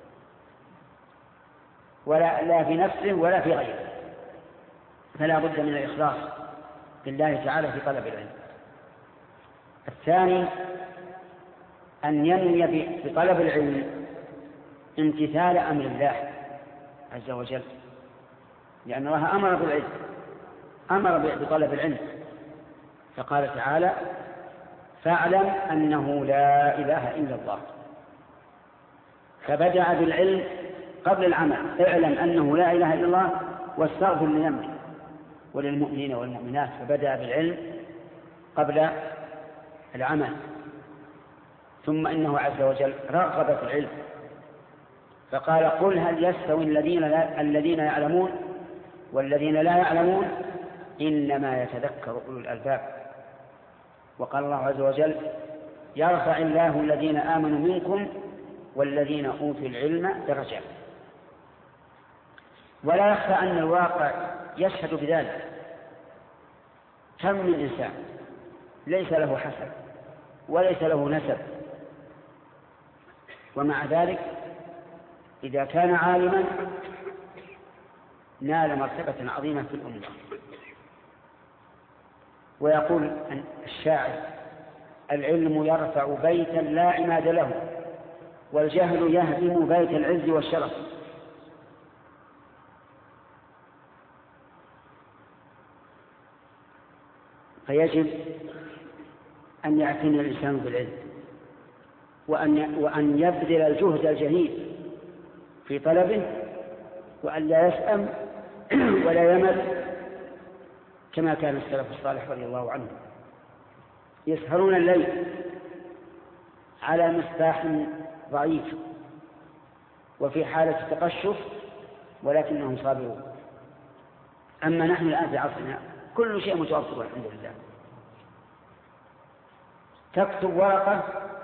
ولا لا في نفسه ولا في غيره. فلا بد من الإخلاص لله تعالى في طلب العلم. الثاني أن ينوي بطلب العلم امتثال أمر الله عز وجل، لأن الله أمر بالعلم، أمر بطلب العلم، فقال تعالى: فاعلم أنه لا إله إلا الله. فبدأ بالعلم قبل العمل. اعلم أنه لا إله إلا الله واستغفر لذنبك وللمؤمنين والمؤمنات. فبدأ بالعلم قبل العمل. ثم إنه عز وجل رغب في العلم فقال: قل هل يستوي الذين, الذين يعلمون والذين لا يعلمون إنما يتذكر أولو الألباب. وقال الله عز وجل: يرفع الله الذين آمنوا منكم والذين أوتوا العلم درجات. ولا يخفى أن الواقع يشهد بذلك. كم من إنسان ليس له حسب وليس له نسب، ومع ذلك إذا كان عالما نال مرتبة عظيمة في الأمة. ويقول الشاعر: العلم يرفع بيتا لا عماد له والجهل يهدم بيت العز والشرف. فيجب أن يعتني الإنسان بالعلم، وأن وأن يبذل الجهد الجهيد في طلبه، وأن لا يسأم ولا يمل، كما كان السلف الصالح رضي الله عنهم يسهرون الليل على مصباح ضعيف وفي حالة تقشف ولكنهم صابرون. أما نحن الآن في عصرنا كل شيء متوفر الحمد لله. تكتب ورقة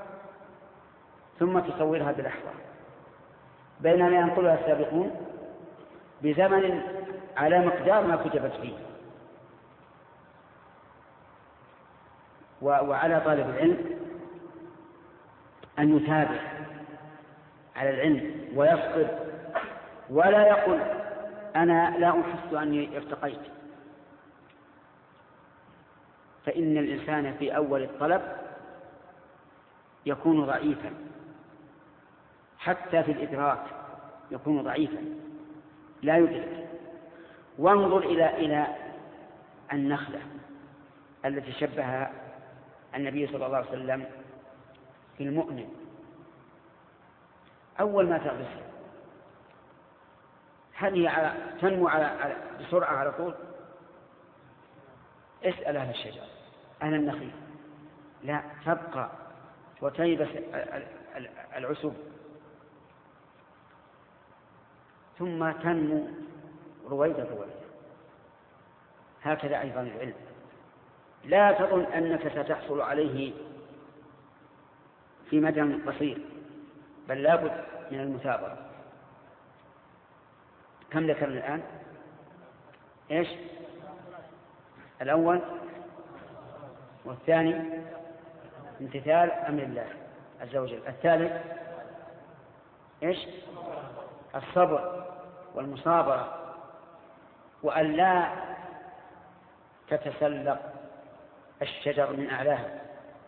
ثم تصورها بالأحوال، بينما ينقلها السابقون بزمن على مقدار ما كتبت فيه. وعلى طالب العلم أن يتابع على العلم ويصبر، ولا يقل أنا لا أحس أني ارتقيت، فإن الإنسان في أول الطلب يكون ضعيفا، حتى في الإدراك يكون ضعيفا لا يدرك. وانظر إلى إلى النخلة التي شبهها النبي صلى الله عليه وسلم في المؤمن، أول ما تغرسها هل هي على تنمو على على بسرعة على طول؟ اسأل أهل الشجر أهل النخيل، لا، تبقى وتيبس العسب ثم تنمو رويدا رويدا. هكذا أيضا العلم، لا تظن أنك ستحصل عليه في مدى قصير، بل لا بد من المثابرة. كم ذكرنا الآن؟ إيش؟ الأول والثاني امتثال أمر الله عز وجل. الثالث إيش؟ الصبر والمصابرة، وأن لا تتسلق الشجر من أعلاها.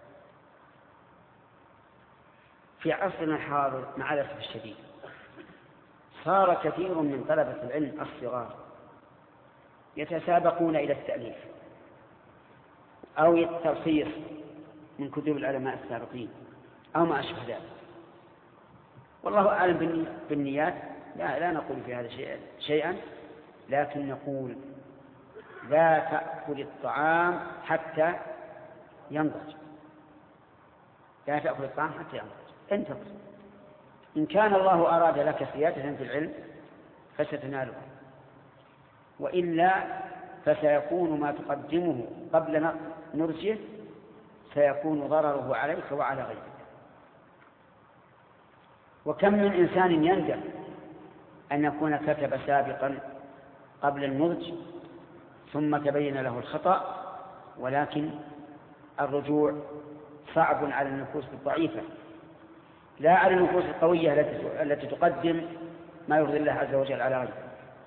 في عصرنا الحاضر مع الأسف الشديد صار كثير من طلبة العلم الصغار يتسابقون إلى التأليف أو الترخيص من كتب العلماء السابقين أو ما أشبه ذلك. والله أعلم بالنيات، لا, لا نقول في هذا شيئا، لكن نقول لا تأكل الطعام حتى ينضج، لا تأكل الطعام حتى ينضج، انتظر. إن كان الله أراد لك سيادة في العلم فستناله، وإلا فسيكون ما تقدمه قبل نضجه سيكون ضرره عليك وعلى غيرك. وكم من إنسان يندم أن يكون كتب سابقا قبل النضج ثم تبين له الخطأ، ولكن الرجوع صعب على النفوس الضعيفة، لا على النفوس القوية التي تقدم ما يرضي الله عز وجل على غيره.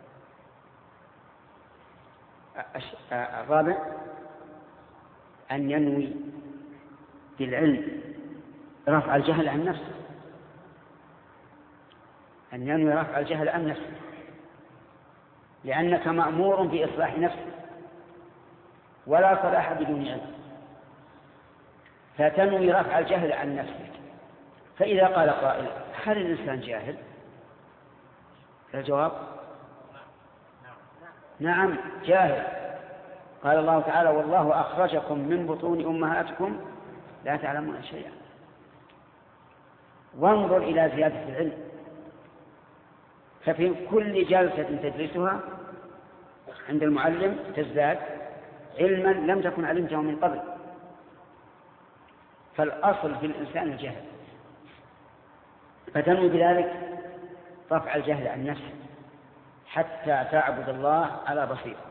الرابع أن ينوي بالعلم رفع الجهل عن نفسه، أن ينوي رفع الجهل عن نفسه، لأنك مأمور بإصلاح نفسك، ولا صلاح بدون علم، فتنوي رفع الجهل عن نفسك. فإذا قال قائل هل الإنسان جاهل؟ الجواب نعم جاهل. قال الله تعالى والله أخرجكم من بطون أمهاتكم لا تعلمون شيئا. وانظر إلى زيادة العلم، ففي كل جلسة تجلسها عند المعلم تزداد علما لم تكن علمته من قبل. فالأصل في الإنسان الجهل، فتنوي بذلك رفع الجهل عن نفسك حتى تعبد الله على بصيرة.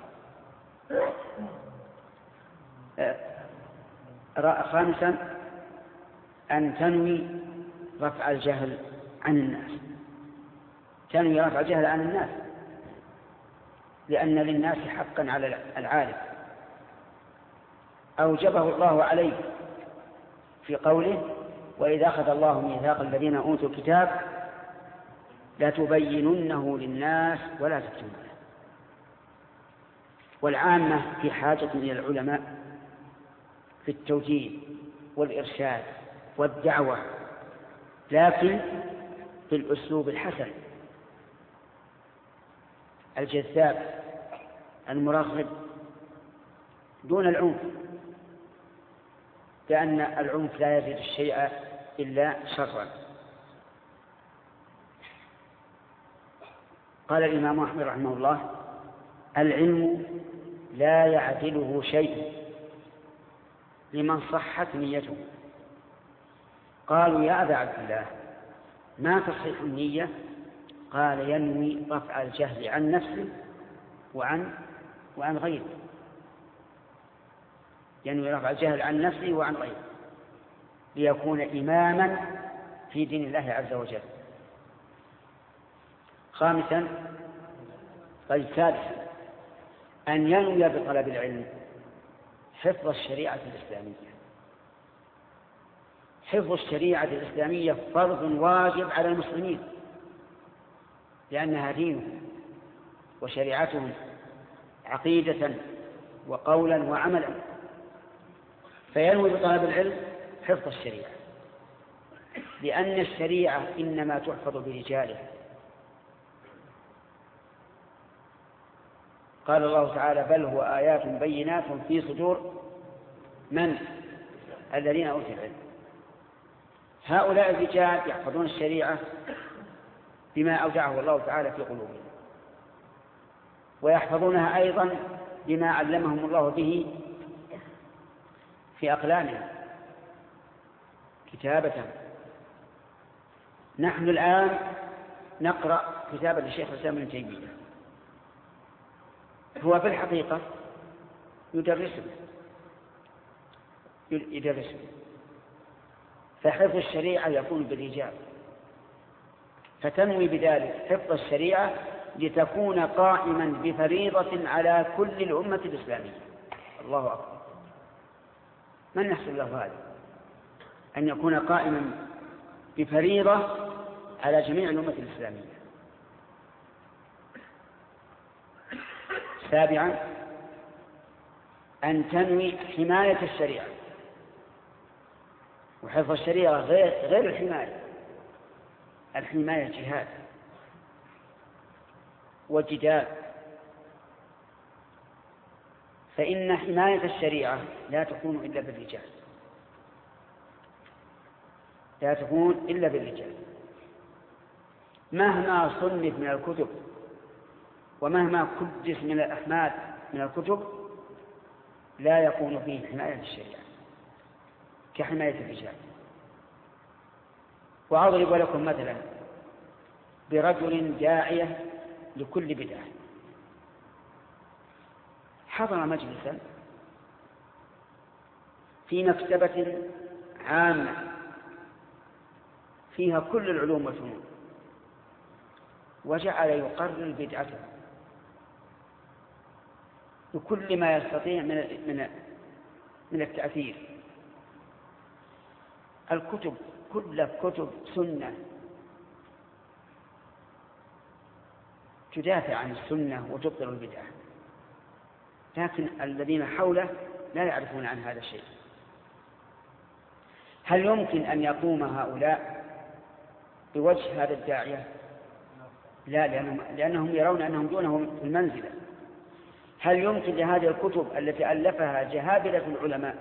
خامسا أن تنوي رفع الجهل عن الناس، تنوي رفع الجهل عن الناس، لأن للناس حقا على العالم أوجبه الله عليه في قوله وإذا أخذ الله ميثاق الذين أوتوا الكتاب لتبيننه للناس ولا تكتمونه. والعامة في حاجة إلى العلماء في التوجيه والإرشاد والدعوة، لكن في الأسلوب الحسن الجذاب المرغب دون العنف، لأن العنف لا يزيد الشيء إلا شرا. قال الإمام أحمد رحمه الله العلم لا يعدله شيء لمن صحت نيته. قالوا يا أبا عبد الله ما تصح النية؟ قال ينوي رفع الجهل عن نفسه وعن وعن غيره، يعني يرفع الجهل عن نفسه وعن غيره ليكون إماما في دين الله عز وجل. خامسا طيب سادسا أن ينوي بطلب العلم حفظ الشريعة الإسلامية. حفظ الشريعة الإسلامية فرض واجب على المسلمين لأنها دينهم وشريعتهم عقيدة وقولا وعملا، فينوي بطلب العلم حفظ الشريعة، لأن الشريعة إنما تحفظ برجالها. قال الله تعالى: بل هو آيات بينات في صدور من؟ الذين أوتوا العلم. هؤلاء الرجال يحفظون الشريعة بما أودعه الله تعالى في قلوبهم، ويحفظونها أيضا بما علمهم الله به في أقلامهم كتابة. نحن الآن نقرأ كتابة للشيخ الإسلام ابن تيمية، هو في الحقيقة يدرسه يدرسه فحفظ الشريعة يكون بالرجال، فتنوي بذلك حفظ الشريعة لتكون قائما بفريضة على كل الأمة الإسلامية. الله أكبر، من يحصل له هذا؟ أن يكون قائما بفريضة على جميع الأمة الإسلامية. سابعا أن تنوي حماية الشريعة، وحفظ الشريعة غير, غير الحماية. الحماية جهاد وجدال، فإن حماية الشريعة لا تكون إلا بالرجال، لا تكون إلا بالرجال. مهما صنف من الكتب ومهما كدس من الأحمال من الكتب لا يكون فيه حماية الشريعة كحماية الرجال. وأضرب لكم مثلا برجل داعية لكل بدعة حضر مجلسا في مكتبة عامة فيها كل العلوم والفنون، وجعل يقرر بدعته بكل ما يستطيع من من من التأثير. الكتب كل كتب سنة تدافع عن السنة وتبطل البدعة، لكن الذين حوله لا يعرفون عن هذا الشيء. هل يمكن أن يقوم هؤلاء بوجه هذا الداعية؟ لا، لأنهم, لأنهم يرون أنهم دونهم في المنزلة. هل يمكن لهذه الكتب التي ألفها جهابلة العلماء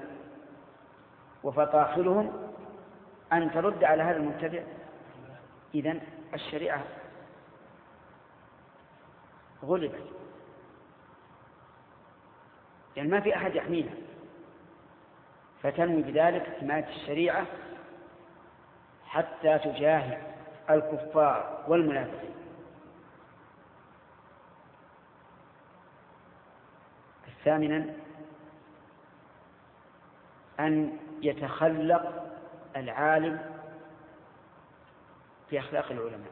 وفطاحلهم أن ترد على هذا المبتدع؟ إذن الشريعة غلبت، لأن ما في أحد يحميها، فتنوي بذلك حماية الشريعة حتى تجاهد الكفار والمنافقين. ثامنا أن يتخلق العالم بأخلاق العلماء،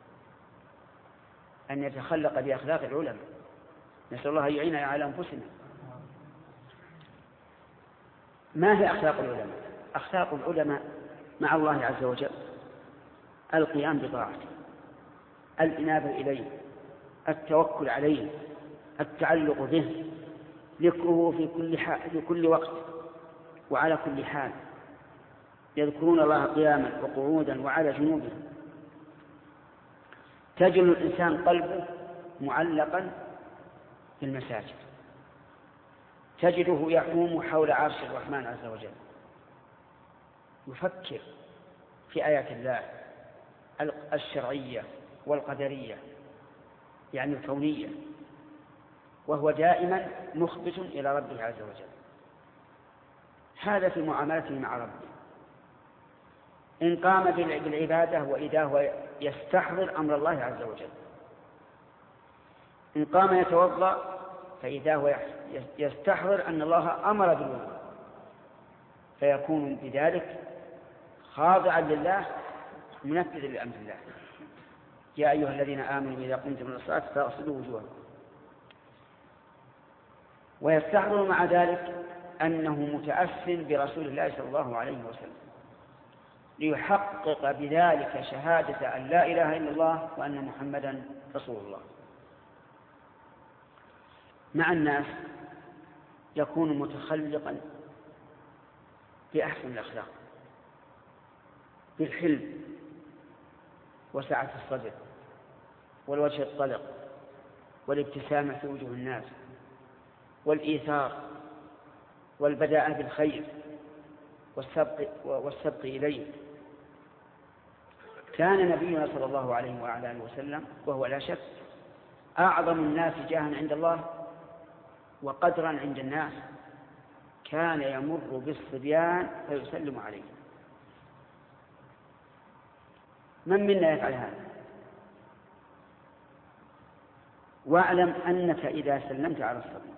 أن يتخلق بأخلاق العلماء. نسأل الله أن يعيننا على أنفسنا. ما هي أخلاق العلماء؟ أخلاق العلماء مع الله عز وجل القيام بطاعته، الإنابة إليه، التوكل عليه، التعلق به، ذكره في كل حال في كل وقت وعلى كل حال، يذكرون الله قياما وقعودا وعلى جنوبهم. تجد الإنسان قلبه معلقا في المساجد، تجده يحوم حول عرش الرحمن عز وجل، يفكر في آيات الله الشرعية والقدرية يعني الكونية، وهو دائما مخبت إلى ربه عز وجل. هذا في معاملته مع ربه. إن قام بالعبادة وإذا هو يستحضر أمر الله عز وجل. إن قام يتوضأ فإذا هو يستحضر أن الله أمر بالوضوء، فيكون بذلك خاضعا لله منفذا لأمر الله. يا أيها الذين آمنوا إذا قمتم إلى الصلاة فاغسلوا وجوهكم. ويستحضر مع ذلك أنه متأثٍ برسول الله صلى الله عليه وسلم، ليحقق بذلك شهادة أن لا إله إلا الله وأن محمدا رسول الله. مع الناس يكون متخلقا بأحسن الأخلاق، بالحلم وسعة الصدر والوجه الطلق والابتسامة في وجوه الناس والإيثار والبداءة بالخير والسبق, والسبق إليه. كان نبينا صلى الله عليه وعلى آله وسلم وهو لا شك أعظم الناس جاها عند الله وقدرا عند الناس، كان يمر بالصبيان فيسلم عليه. من منا يفعل هذا؟ واعلم أنك إذا سلمت على الصبي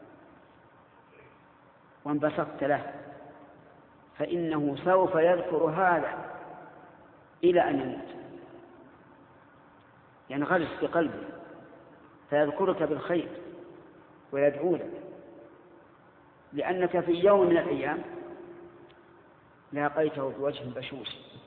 وانبسطت له فإنه سوف يذكر هذا إلى أن يموت، يعني غرس في قلبه فيذكرك بالخير ويدعو لك، لأنك في يوم من الأيام لاقيته بوجه بشوش.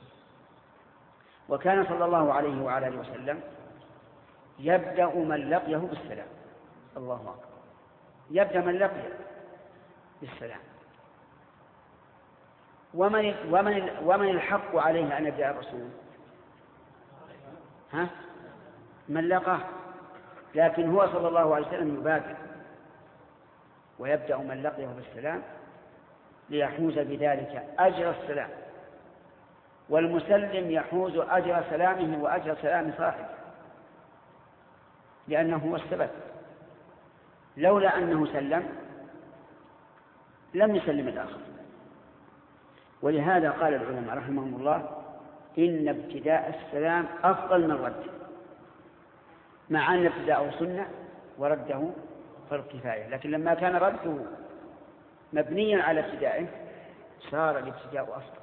وكان صلى الله عليه وعلى آله وسلم يبدأ من لقيه بالسلام. الله أكبر، يبدأ من لقيه بالسلام. ومن, ومن, ومن الحق عليه أن يبدأ الرسول؟ ها؟ من لقاه، لكن هو صلى الله عليه وسلم يبادر ويبدأ من لقيه بالسلام ليحوز بذلك أجر السلام، والمسلم يحوز أجر سلامه وأجر سلام صاحبه، لأنه هو السبب. لولا أنه سلم لم يسلم الآخر. ولهذا قال العلماء رحمهم الله إن ابتداء السلام أفضل من رده، مع أن ابتداءه سنة ورده فرض كفاية، لكن لما كان رده مبنيا على ابتدائه صار الابتداء أفضل.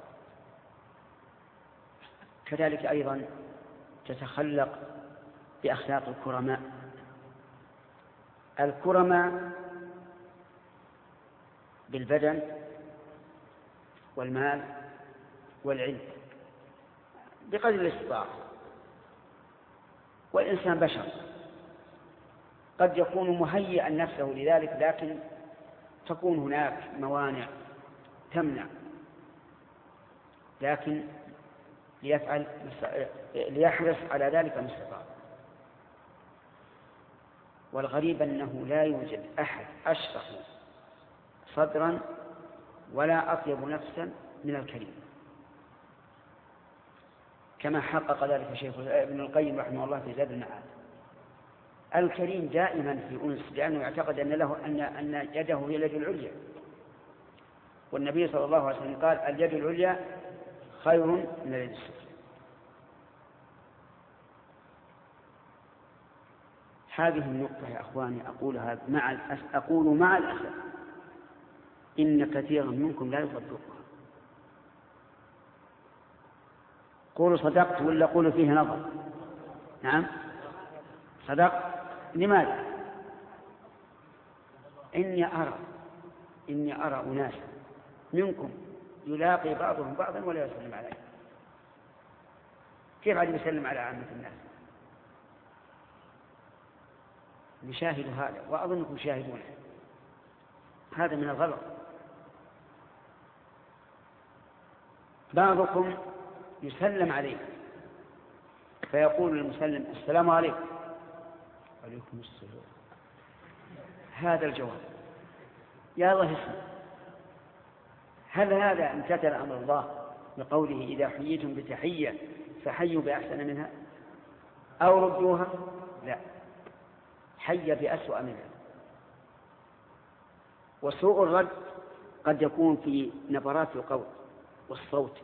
كذلك أيضا تتخلق بأخلاق الكرماء. الكرماء بالبدن والمال والعلم بقدر الاستطاعة. والإنسان بشر قد يكون مهيئا نفسه لذلك، لكن تكون هناك موانع تمنع، لكن ليفعل ليحرص على ذلك ما استطاع. والغريب أنه لا يوجد أحد أشرح صدرا ولا أطيب نفسا من الكريم، كما حقق ذلك شيخ ابن القيم رحمه الله في زاد المعاد. الكريم دائما في أنس، لأنه يعتقد أن له أن أن يده هي اليد العليا، والنبي صلى الله عليه وسلم قال اليد العليا خير من اليد السفلى. هذه النقطة يا أخواني أقولها مع الأس... أقول مع الأسف إن كثيرا منكم لا يصدقها. قولوا صدقت ولا قولوا فيه نظر؟ نعم صدقت. لماذا؟ إني أرى إني أرى أناسا منكم يلاقي بعضهم بعضا ولا يسلم عليه. كيف عاد يسلم على عامة الناس؟ نشاهد هذا وأظنكم شاهدونه. هذا من الغلط. بعضكم يسلم عليه فيقول للمسلم السلام عليكم. عليكم السلام. هذا الجواب يا الله اسمع. هل هذا امتثل أمر الله بقوله إذا حييتم بتحية فحيوا بأحسن منها أو ردوها؟ لا، حي بأسوأ منها. وسوء الرد قد يكون في نبرات القول والصوت،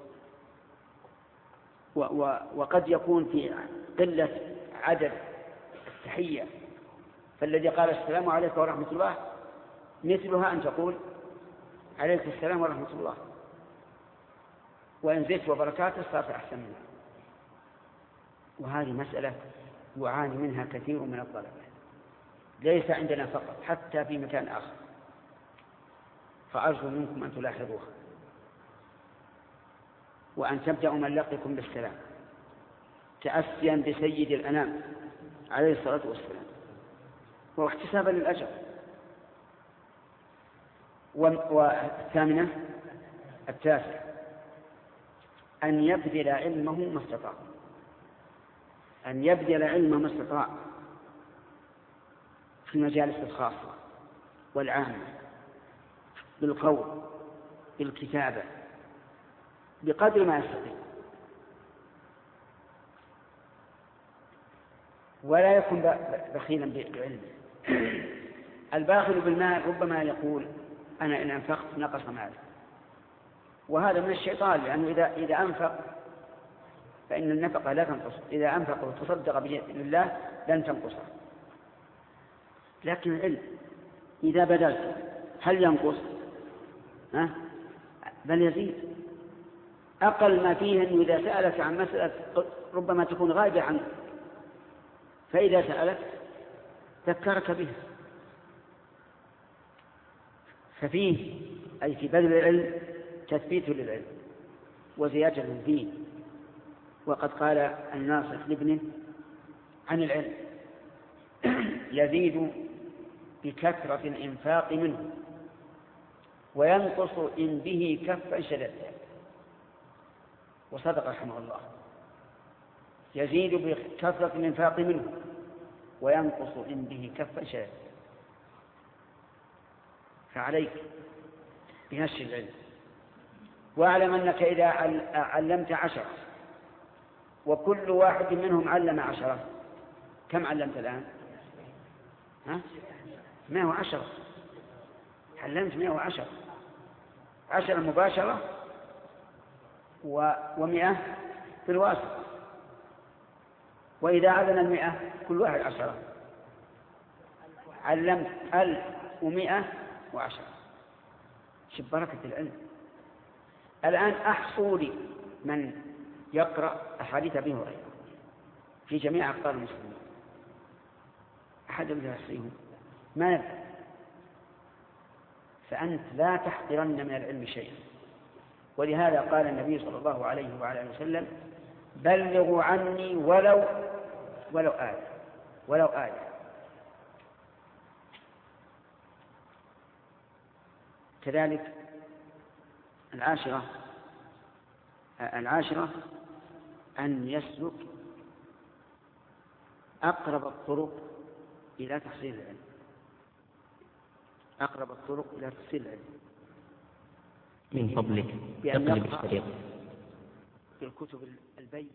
و و وقد يكون في قلة عدد التحية، فالذي قال السلام عليكم ورحمة الله مثلها أن تقول عليك السلام ورحمة الله، وإن زدت وبركاته صارت أحسن منها. وهذه مسألة يعاني منها كثير من الطلبة، ليس عندنا فقط، حتى في مكان آخر، فأرجو منكم أن تلاحظوها، وأن تبدأوا من لقيكم بالسلام تأسيا بسيد الأنام عليه الصلاة والسلام، واحتسابا للأجر. والثامنة التاسع أن يبذل علمه ما استطاع، أن يبذل علمه ما استطاع في المجالس الخاصة والعامة، بالقول بالكتابة بقدر ما يستطيع، ولا يكون بخيلا بعلمه. الباخل بالمال ربما يقول أنا إن أنفقت نقص مالي، وهذا من الشيطان، لأنه إذا إذا أنفق فإن النفقة لا تنقص، إذا أنفق وتصدق بإذن الله لن تنقصه. لكن العلم إذا بذلت هل ينقص؟ ها؟ بل يزيد. أقل ما فيه أنه إذا سألك عن مسألة ربما تكون غائبة عنك، فإذا سألك ذكرك بها. ففيه أي في بذل العلم تثبيت للعلم وزيادة للدين. وقد قال الناصح لابنه عن العلم يزيد بكثرة الإنفاق منه وينقص إن به كفا شدد. وصدق رحمه الله، يزيد بكثرة الإنفاق منه وينقص إن به كفا شدد. فعليك بنشر العلم، واعلم أنك إذا علمت عشرة وكل واحد منهم علم عشرة، كم علمت الآن؟ ها؟ مائة وعشرة. علمت مائة وعشرة، عشرة مباشرة ومئة في الواسط. وإذا عدن المئة كل واحد عشرة، علمت ألف ومئة وعشرة. شوف بركة العلم. الآن أحصوا لي من يقرأ أحاديث أبي هريرة في جميع أقطار المسلمين، أحد من يحصيهم ما يبقى. فأنت لا تحقرن من العلم شيئا. ولهذا قال النبي صلى الله عليه وعلى وسلم بلغوا عني ولو ولو آية ولو آية. كذلك العاشرة العاشرة أن يسلك أقرب الطرق إلى تحصيل العلم، أقرب الطرق إلى تحصيل العلم. من فضلك اقلب الشريط في الكتب البينة.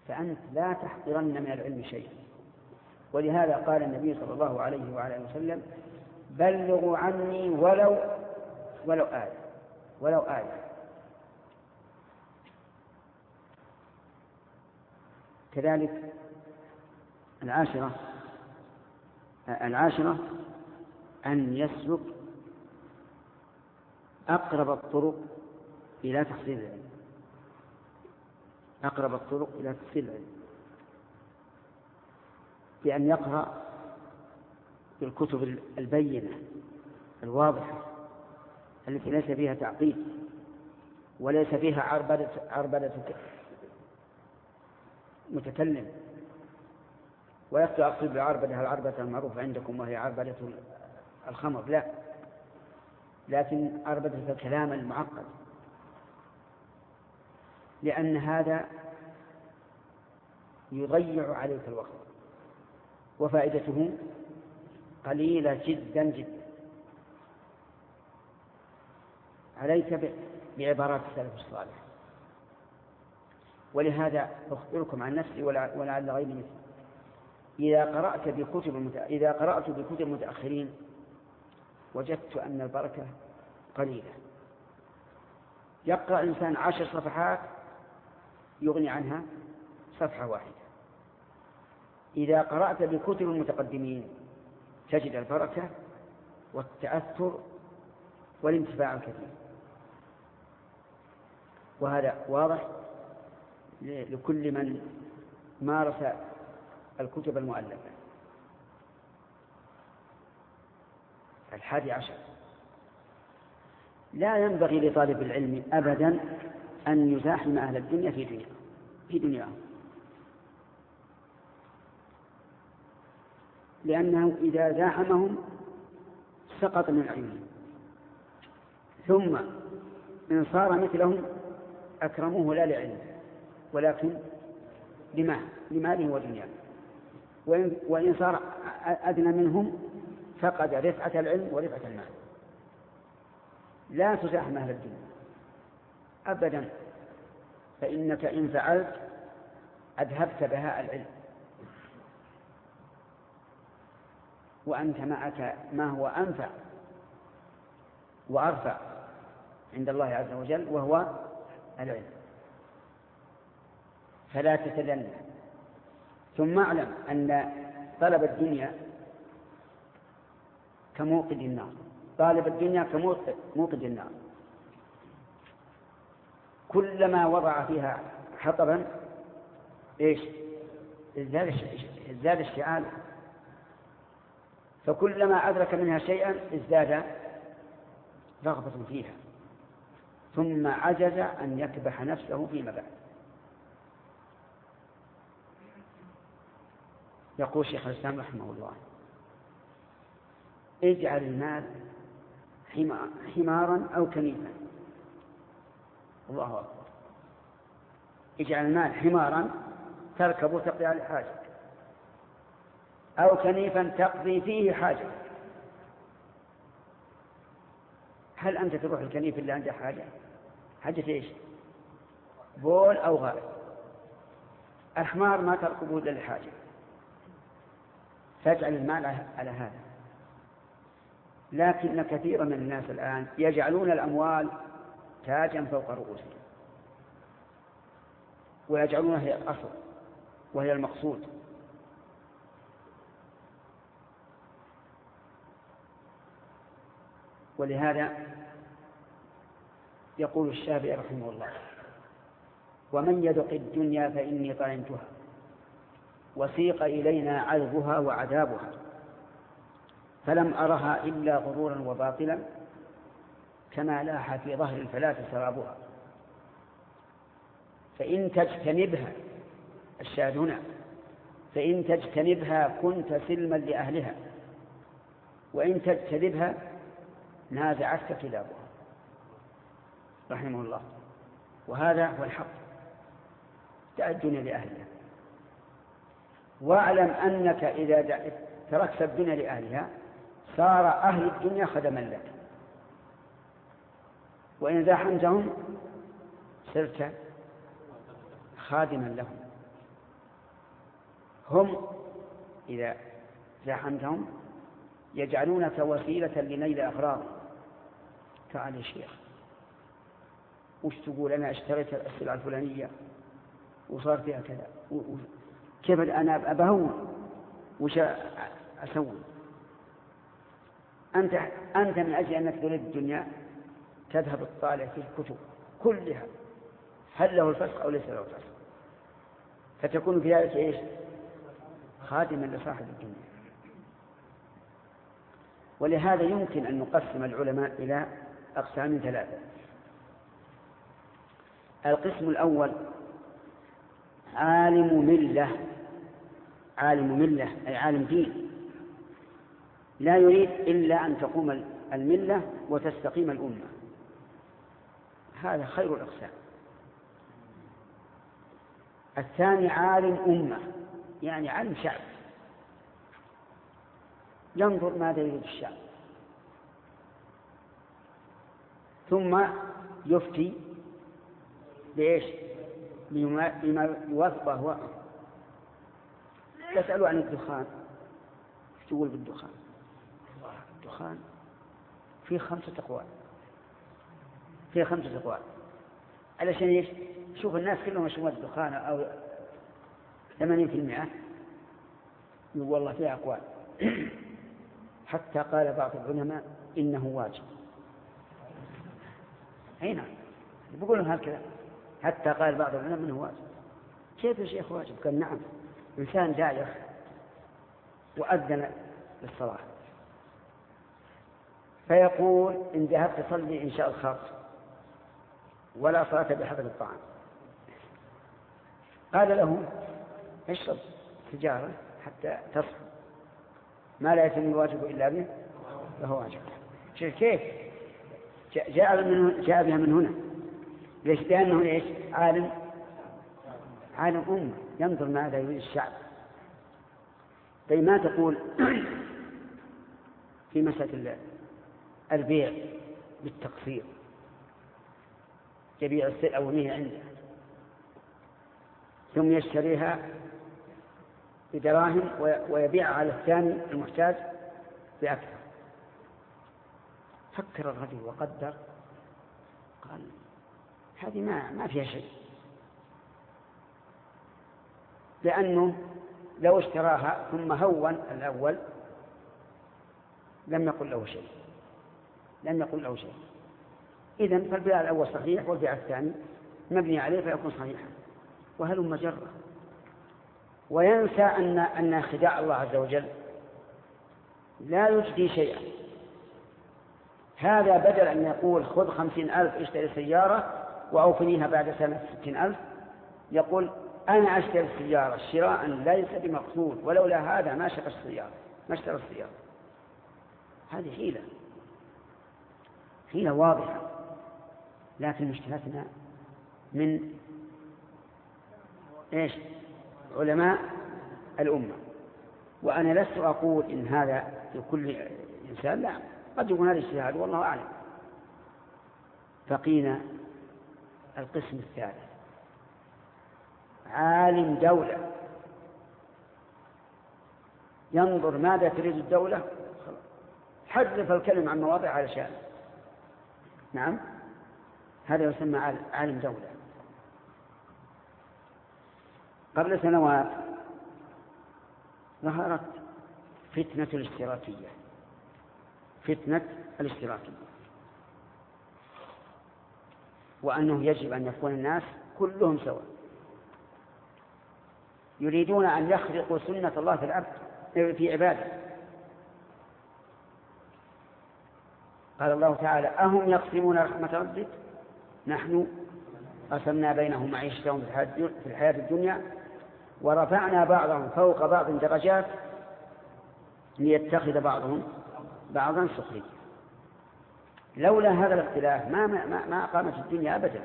فأنت لا تحقرن من العلم شيئا. ولهذا قال النبي صلى الله عليه وعلى آله وسلم: بلغوا عني ولو ولو آية ولو آية. كذلك العاشرة العاشرة أن يسلك أقرب الطرق إلى تحصيل العلم أقرب الطرق إلى تحصيل العلم بأن يقرأ بالكتب البينة الواضحة التي ليس فيها تعقيد وليس فيها عربدة عربدة متكلم. ويقصد أقصد بالعربدة العربدة المعروفة عندكم وهي عربدة الخمر، لا، لكن عربدة الكلام المعقد، لأن هذا يضيع عليك الوقت وفائدته قليلة جدا جدا. عليك بعبارات السلف الصالح. ولهذا أخبركم عن نفسي ولعل غيري مثلي. إذا قرأت بكتب المت... إذا قرأت بكتب المتأخرين وجدت أن البركة قليلة. يقرأ الإنسان عشر صفحات يغني عنها صفحة واحدة. إذا قرأت بكتب المتقدمين تجد البركة والتأثر والانتفاع الكثير. وهذا واضح لكل من مارس الكتب المؤلفة. الحادي عشر: لا ينبغي لطالب العلم أبدا أن يزاحم أهل الدنيا في دنيا في دنياهم، لأنه إذا زاحمهم سقط من عينهم، ثم إن صار مثلهم أكرموه لا لعلمه ولكن لما لماله ودنياه، وإن, وإن صار أدنى منهم فقد رفعة العلم ورفعة المال. لا تزاحم أهل الدنيا أبدا، فإنك إن فعلت أذهبت بهاء العلم، وأنت معك ما هو أنفع وأرفع عند الله عز وجل وهو العلم. فلا تتدنى. ثم اعلم أن طلب الدنيا كموقد النار، طالب الدنيا كموقد النار، كلما وضع فيها حطبا ايش ازداد الشعال، فكلما أدرك منها شيئا ازداد رغبة فيها، ثم عجز أن يكبح نفسه فيما بعد. يقول شيخ الإسلام رحمه الله: اجعل المال حمارا أو كنيفا. الله أكبر. اجعل المال حمارا تركب تقضي على حاجة، أو كنيفا تقضي فيه حاجة. هل أنت تروح الكنيف اللي عنده حاجة؟ حاجة إيش؟ بول أو غائط. الحمار ما تركبه إلا للحاجة. فاجعل المال على هذا. لكن كثيرا من الناس الآن يجعلون الأموال تاجا فوق رؤوسهم، ويجعلونها هي الأصل وهي المقصود. ولهذا يقول الشافعي رحمه الله: ومن يدق الدنيا فإني طعمتها وسيق إلينا عذبها وعذابها فلم أرها إلا غرورا وباطلا كما لاح في ظهر الفلاة سرابها. فإن تجتنبها الشاهد هنا فإن تجتنبها كنت سلما لأهلها، وإن تجتنبها نازعتك كلابها. رحمه الله. وهذا هو الحق. دع الدنيا لأهلها، واعلم أنك إذا تركت الدنيا لأهلها صار أهل الدنيا خدما لك، وإن زاحمتهم صرت خادما لهم. هم إذا زاحمتهم يجعلونك وسيلة لنيل أغراض. تعال يا شيخ، وش تقول؟ أنا اشتريت السلعة الفلانية وصار فيها كذا، كيف أنا أبهون وش أسوي؟ أنت أنت من أجل أنك تريد الدنيا تذهب الطالع في الكتب كلها هل له الفسق أو ليس له الفسق، فتكون في ذلك إيش؟ خادما لصاحب الدنيا. ولهذا يمكن أن نقسم العلماء إلى أقسام ثلاثة. القسم الأول عالم ملة، عالم ملة أي عالم دين، لا يريد إلا أن تقوم الملة وتستقيم الأمة، هذا خير الأقسام. الثاني عالم أمة، يعني عالم شعب، ينظر ماذا يريد الشعب ثم يفتي بإيش؟ بما يوافق أهواءه. تسألوا عن الدخان، ايش تقول بالدخان؟ الدخان فيه خمسة أقوال، فيه خمسة أقوال علشان ايش؟ شوف الناس كلهم يشربون الدخان أو ثمانين في المئة، يقول والله فيه أقوال. حتى قال بعض العلماء إنه واجب. هنا بيقولون هكذا، حتى قال بعض العلماء إنه واجب. كيف يا شيخ واجب؟ قال نعم، إنسان دايخ وأذن للصلاة فيقول إن ذهبت تصلي إن شاء الخاص ولا صلاة بحضر الطعام، قال له اشرب سجارة حتى تصل، ما لا يتم الواجب إلا به فهو واجب. كيف جاء من جاء بها من هنا؟ ليش؟ لأنه إيش؟ عالم عالم أمة، ينظر ماذا يريد الشعب. طيب ما تقول في مسألة البيع بالتقسيط؟ يبيع السلعة وهي عنده ثم يشتريها بدراهم ويبيع على الثاني المحتاج بأكثر. فكر الرجل وقدر، قال هذه ما ما فيها شيء، لأنه لو اشتراها ثم هون الأول لم يقل له شيء، لم يقل له شيء. إذن فالبيع الأول صحيح والبيع الثاني مبني عليه فيكون صحيحا، وهل مجرة. وينسى أن أن خداع الله عز وجل لا يجدي شيئا. هذا بدل أن يقول خذ خمسين ألف اشتري سيارة وأوفنيها بعد سنة ستين ألف، يقول أنا أشتري السيارة شراء ليس بمقصود، ولولا هذا ما شرى السيارة ما اشترى السيارة. هذه حيلة، حيلة واضحة. لكن مشكلتنا من إيش؟ علماء الأمة. وأنا لست أقول إن هذا لكل إنسان، لا، قد يكون هذا اجتهاد والله أعلم. بقينا القسم الثالث عالم دولة، ينظر ماذا تريد الدولة، حذف الكلمة عن مواضع على شأن. نعم، هذا يسمى عالم دولة. قبل سنوات ظهرت فتنة الاشتراكية، فتنة الاشتراكية، وأنه يجب أن يكون الناس كلهم سواء، يريدون أن يخرقوا سنة الله في العبد في عباده. قال الله تعالى أهم يقسمون رحمة ربك نحن قسمنا بينهم معيشتهم في الحياة الدنيا ورفعنا بعضهم فوق بعض درجات ليتخذ بعضهم بعضا سخريا. لولا هذا الاختلاف ما ما ما قامت الدنيا أبدا.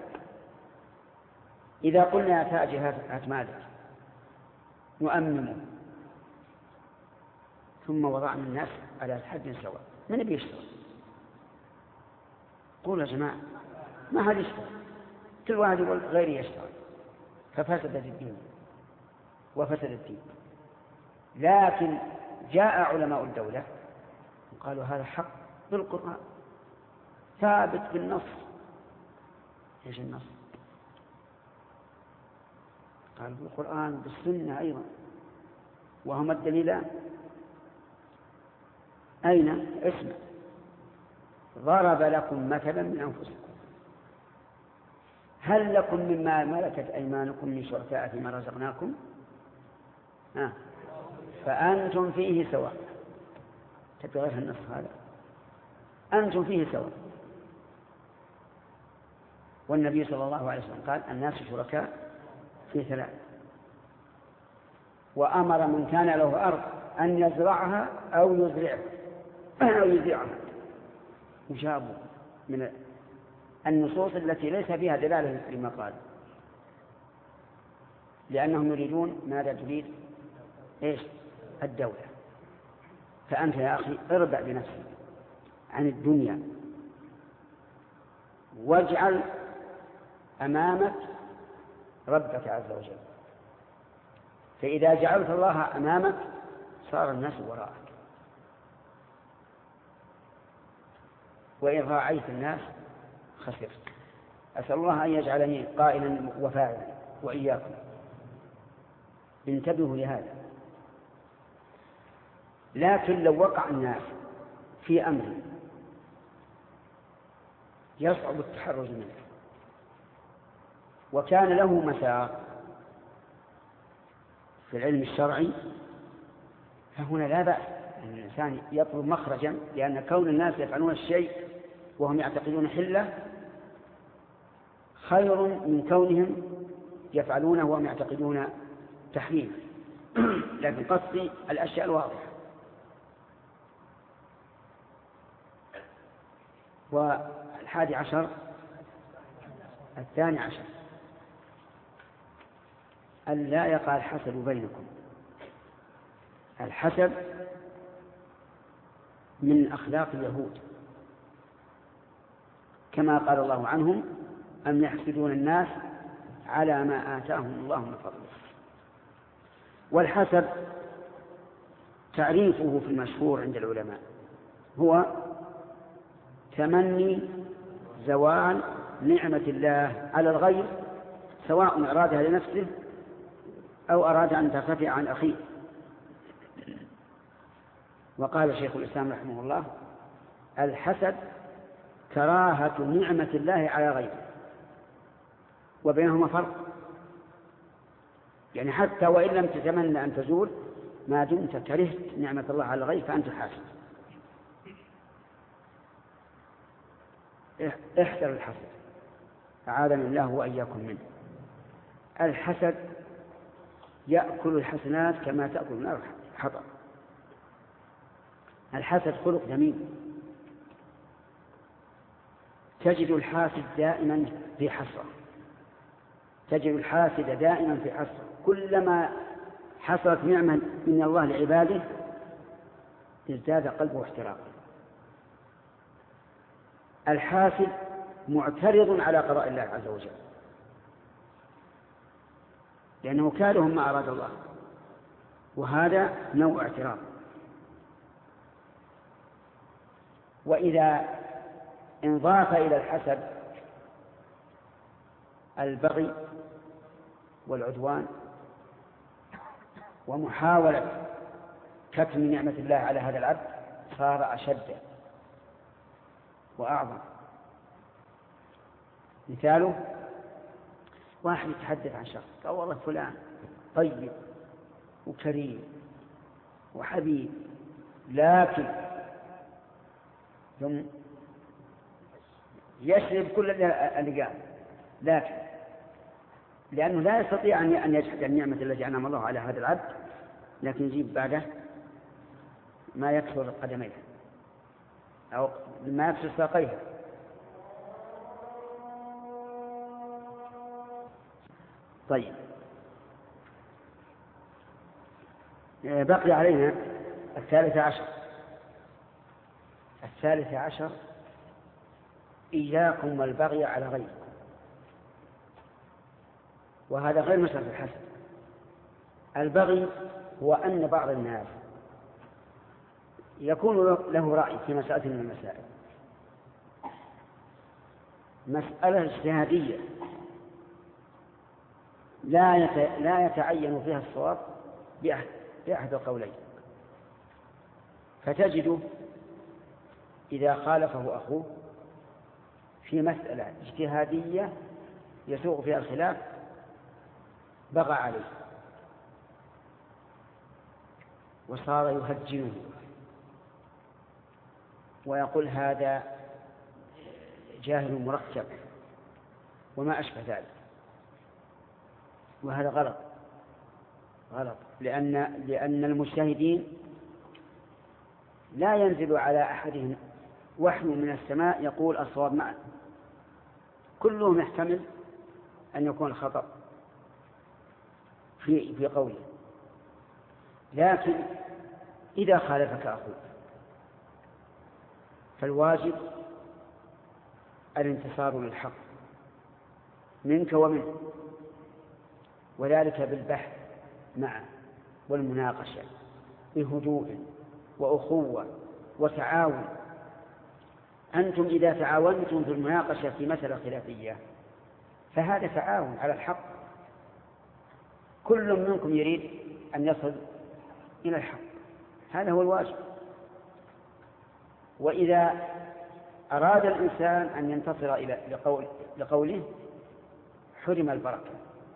إذا قلنا يا تاجر هات مالك نؤمنه ثم وضعنا الناس على حد سواء، من يبي يشتغل؟ قولوا يا جماعة ما هذا يشتغل، كل واحد يقول غيري يشتغل، ففسدت الدين وفسد الدين. لكن جاء علماء الدولة وقالوا هذا حق بالقرآن ثابت بالنص. ايش النص؟ قال بالقرآن بالسنة أيضا. وهما الدليلان. أين؟ اسمع: ضرب لكم مثلا من أنفسكم هل لكم مما ملكت أيمانكم من شركاء فيما رزقناكم آه. فأنتم فيه سواء. تبغيها النص هذا، أنتم فيه سواء. والنبي صلى الله عليه وسلم قال الناس شركاء في ثلاث، وأمر من كان له أرض أن يزرعها أو يزرعها أو يزرعها. وجابوا من النصوص التي ليس فيها دلالة لما قال، لأنهم يريدون ماذا تريد؟ إيش؟ الدولة. فأنت يا أخي اربع بنفسك عن الدنيا واجعل أمامك ربك عز وجل. فإذا جعلت الله أمامك صار الناس وراءك، وإن راعيت الناس خسرت. أسأل الله أن يجعلني قائلا وفاعلا وإياكم. انتبهوا لهذا. لكن لو وقع الناس في أمر يصعب التحرز منه وكان له مسار في العلم الشرعي، فهنا لا بأس أن الإنسان يطلب مخرجا، لأن كون الناس يفعلون الشيء وهم يعتقدون حلة خير من كونهم يفعلونه وهم يعتقدون تحريم. لكن قصدي الأشياء الواضحة. والحادي عشر الثاني عشر أن لا يقع الحسد بينكم. الحسد من أخلاق اليهود، كما قال الله عنهم: أم يحسدون الناس على ما آتاهم الله من فضله. والحسد تعريفه في المشهور عند العلماء هو تمني زوال نعمة الله على الغير، سواء أرادها لنفسه أو أراد أن ترتفع عن أخيه. وقال شيخ الإسلام رحمه الله: الحسد كراهة نعمة الله على غيره، وبينهما فرق. يعني حتى وإن لم تتمنى أن تزول، ما دمت كرهت نعمة الله على الغير فأنت حاسد. احذر الحسد، أعاذنا الله وإياكم منه. الحسد يأكل الحسنات كما تأكل النار الحطب. الحسد خلق ذميم. تجد الحاسد دائما في حسرة، تجد الحاسد دائما في حسرة. كلما حصلت نعمة من الله لعباده ازداد قلبه احتراقا. الحاسد معترض على قضاء الله عز وجل، لأنه كاره ما أراد الله، وهذا نوع اعتراض. وإذا انضاف إلى الحسد البغي والعدوان ومحاولة كتم نعمة الله على هذا العبد صار أشد وأعظم. مثاله: واحد يتحدث عن شخص قال والله فلان طيب وكريم وحبيب، لكن ثم يشرب كل اللي قال، لكن لأنه لا يستطيع أن يجحد النعمة التي أنعم الله على هذا العبد، لكن يجيب بعده ما يكسر قدميه أو ما يكسر ساقيه. طيب، بقي علينا الثالث عشر. الثالث عشر: إياكم والبغي على غيركم. وهذا غير مسألة الحسد، البغي هو أن بعض الناس يكون له رأي في مسألة من المسائل، مسألة اجتهادية لا لا يتعين فيها الصواب بأحد, بأحد القولين، فتجده إذا خالفه أخوه في مسألة اجتهادية يسوغ فيها الخلاف بغى عليه وصار يهجنه ويقول هذا جاهل مركب وما أشبه ذلك، وهذا غلط غلط لأن لأن المجتهدين لا ينزل على أحدهم وحي من السماء يقول الصواب معه، كلهم يحتمل أن يكون الخطأ في في قوله. لكن إذا خالفك أخوك فالواجب الانتصار للحق منك ومنه، وذلك بالبحث معه والمناقشة بهدوء وأخوة وتعاون. أنتم إذا تعاونتم في المناقشة في مسألة خلافية فهذا تعاون على الحق، كل منكم يريد أن يصل إلى الحق، هذا هو الواجب. وإذا أراد الإنسان أن ينتصر إلى لقول لقوله حرم البركة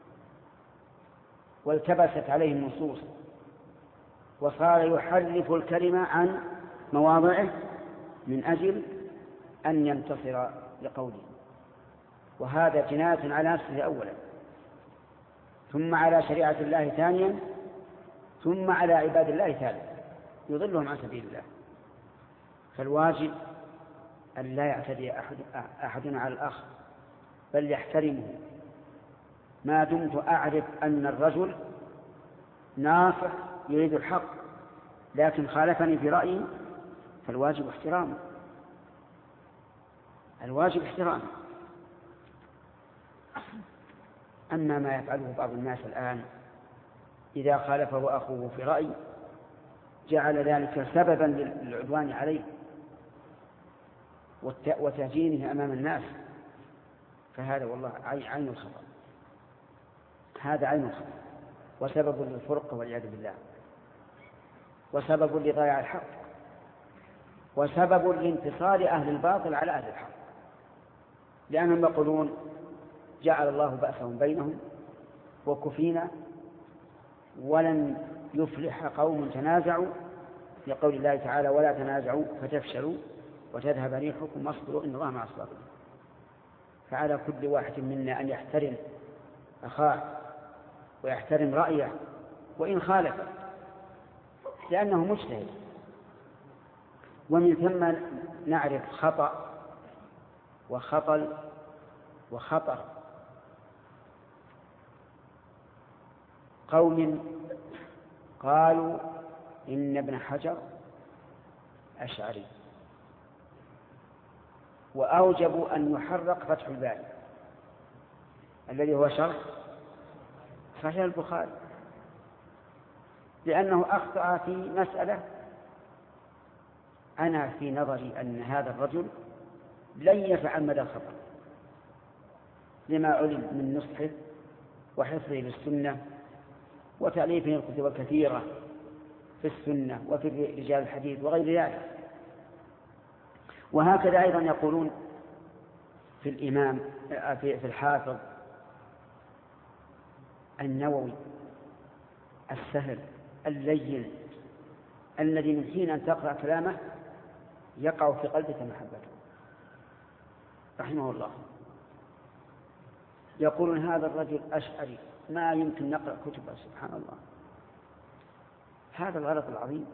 والتبست عليه النصوص وصار يحرف الكلمة عن مواضعه من أجل أن ينتصر لقوله، وهذا جناية على نفسه أولا، ثم على شريعة الله ثانيا، ثم على عباد الله ثالثا يضلهم عن سبيل الله. فالواجب أن لا يعتدي أحد أحدنا على الآخر بل يحترمه، ما دمت أعرف أن الرجل ناصح يريد الحق لكن خالفني في رأيي فالواجب احترامه، الواجب احترامه. أما ما يفعله بعض الناس الآن إذا خالفه أخوه في رأي جعل ذلك سببا للعدوان عليه وتهجينه أمام الناس، فهذا والله عين الخطأ، هذا عين الخطأ وسبب للفرقة والعياذ بالله، وسبب لضياع الحق، وسبب لانتصار أهل الباطل على أهل الحق، لأنهم يقولون جعل الله بأسهم بينهم وكفينا ولن يفلح قوم تنازعوا، لقول الله تعالى ولا تنازعوا فتفشلوا وتذهب ريحكم واصبروا إن الله مع الصابرين. فعلى كل واحد منا أن يحترم أخاه ويحترم رأيه وإن خالف لأنه مجتهد، ومن ثم نعرف خطأ وخطل وخطر قوم قالوا إن ابن حجر أشعري وأوجبوا أن يحرق فتح الباري الذي هو شرح صحيح البخاري، لأنه أخطأ في مسألة أنا في نظري أن هذا الرجل لن يفعل مدى الخطأ لما علم من نصحه وحفظه للسنة وتأليفه الكتب الكثيرة في السنة وفي رجال الحديث وغير ذلك. وهكذا أيضا يقولون في الإمام في الحافظ النووي السهل اللين الذي من حين أن تقرأ كلامه يقع في قلبك محبته رحمه الله. يقولون هذا الرجل أشعري ما يمكن نقرأ كتبه، سبحان الله، هذا الغلط العظيم.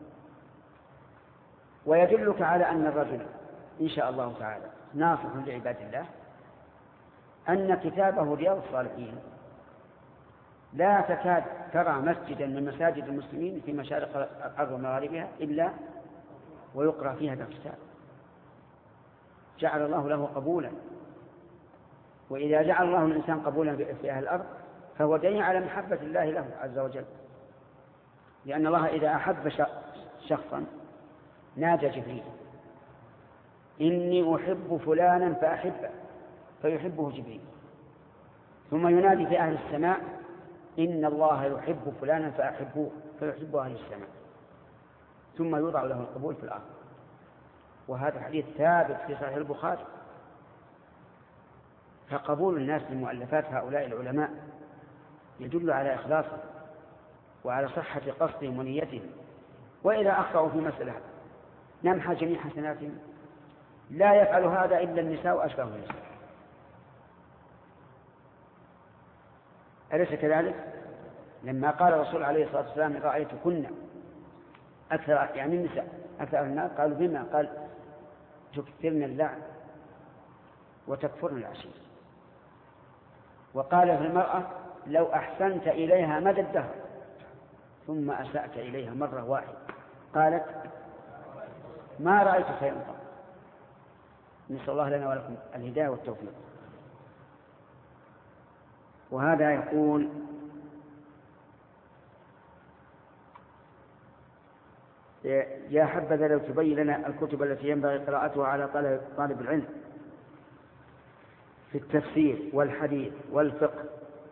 ويدلك على أن الرجل إن شاء الله تعالى ناصح لعباد الله أن كتابه رياض الصالحين لا تكاد ترى مسجدا من مساجد المسلمين في مشارق الأرض ومغاربها إلا ويقرأ فيها هذا الكتاب، جعل الله له قبولا. وإذا جعل الله الإنسان قبولا في أهل الأرض فهو دليل على محبة الله له عز وجل. لأن الله إذا أحب شخصا نادى جبريل إني أحب فلانا فأحبه فيحبه جبريل، ثم ينادي في أهل السماء إن الله يحب فلانا فأحبوه فيحبه أهل السماء، ثم يوضع له القبول في الأرض. وهذا حديث ثابت في صحيح البخاري. فقبول الناس لمؤلفات هؤلاء العلماء يدل على إخلاصهم وعلى صحة قصدهم ونيتهم. وإذا أخطأوا في مسألة نمحى جميع حسناتهم، لا يفعل هذا إلا النساء وأشبه النساء. أليس كذلك؟ لما قال الرسول عليه الصلاة والسلام رأيتكن أكثر يعني النساء أكثر الناس، قالوا بما؟ قال تكثرن اللعن وتكفرن العشير. وقال في المرأة لو أحسنت إليها مدى الدهر ثم أسأت إليها مرة واحدة قالت ما رأيت خيرا قط. نسأل الله لنا ولكم الهداية والتوفيق. وهذا يقول يا حبذا لو تبين لنا الكتب التي ينبغي قراءتها على طالب العلم في التفسير والحديث والفقه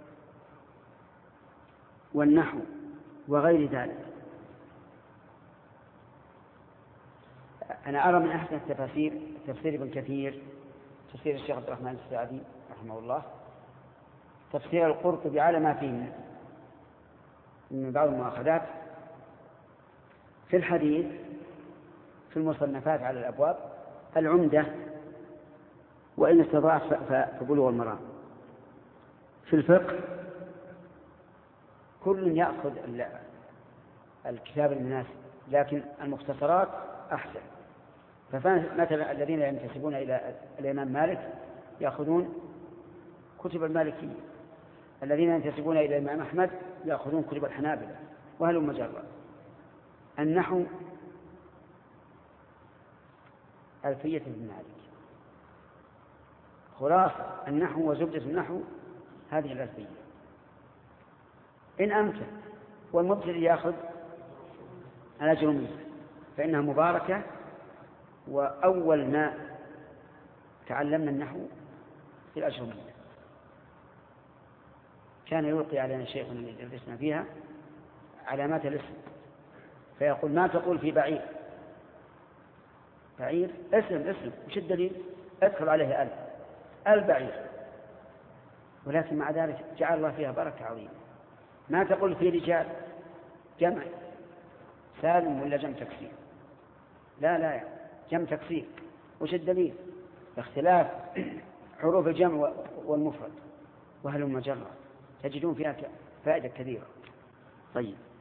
والنحو وغير ذلك. أنا أرى من أحسن التفاسير تفسير ابن كثير، تفسير الشيخ عبد الرحمن السعدي رحمه الله، تفسير القرطبي على ما فيه من بعض المؤاخذات، في الحديث في المصنفات على الأبواب العمدة، وإن استطاعت فبلوغ المرام. في الفقه كل يأخذ الكتاب المناسب، لكن المختصرات أحسن. فمثلا الذين ينتسبون إلى الإمام مالك يأخذون كتب المالكية، الذين ينتسبون إلى الإمام أحمد يأخذون كتب الحنابلة، وهل مجرد. النحو ألفية ابن مالك، خلاصة النحو وزبدة النحو هذه الألفية إن أمكن. والمبتدئ يأخذ الأجرمية فإنها مباركة، وأول ما تعلمنا النحو في الأجرمية. كان يلقي علينا الشيخ الذي درسنا فيها علامات الاسم، فيقول ما تقول في بعير؟ بعير اسم اسم وش الدليل؟ ادخل عليه ألف البعير، ولكن مع ذلك جعل الله فيها بركة عظيمة. ما تقول في رجال؟ جمع سالم ولا جمع تكسير؟ لا لا جمع تكسير، وش الدليل؟ اختلاف حروف الجمع والمفرد، وهل مجرد تجدون فيها فائدة كبيرة. طيب.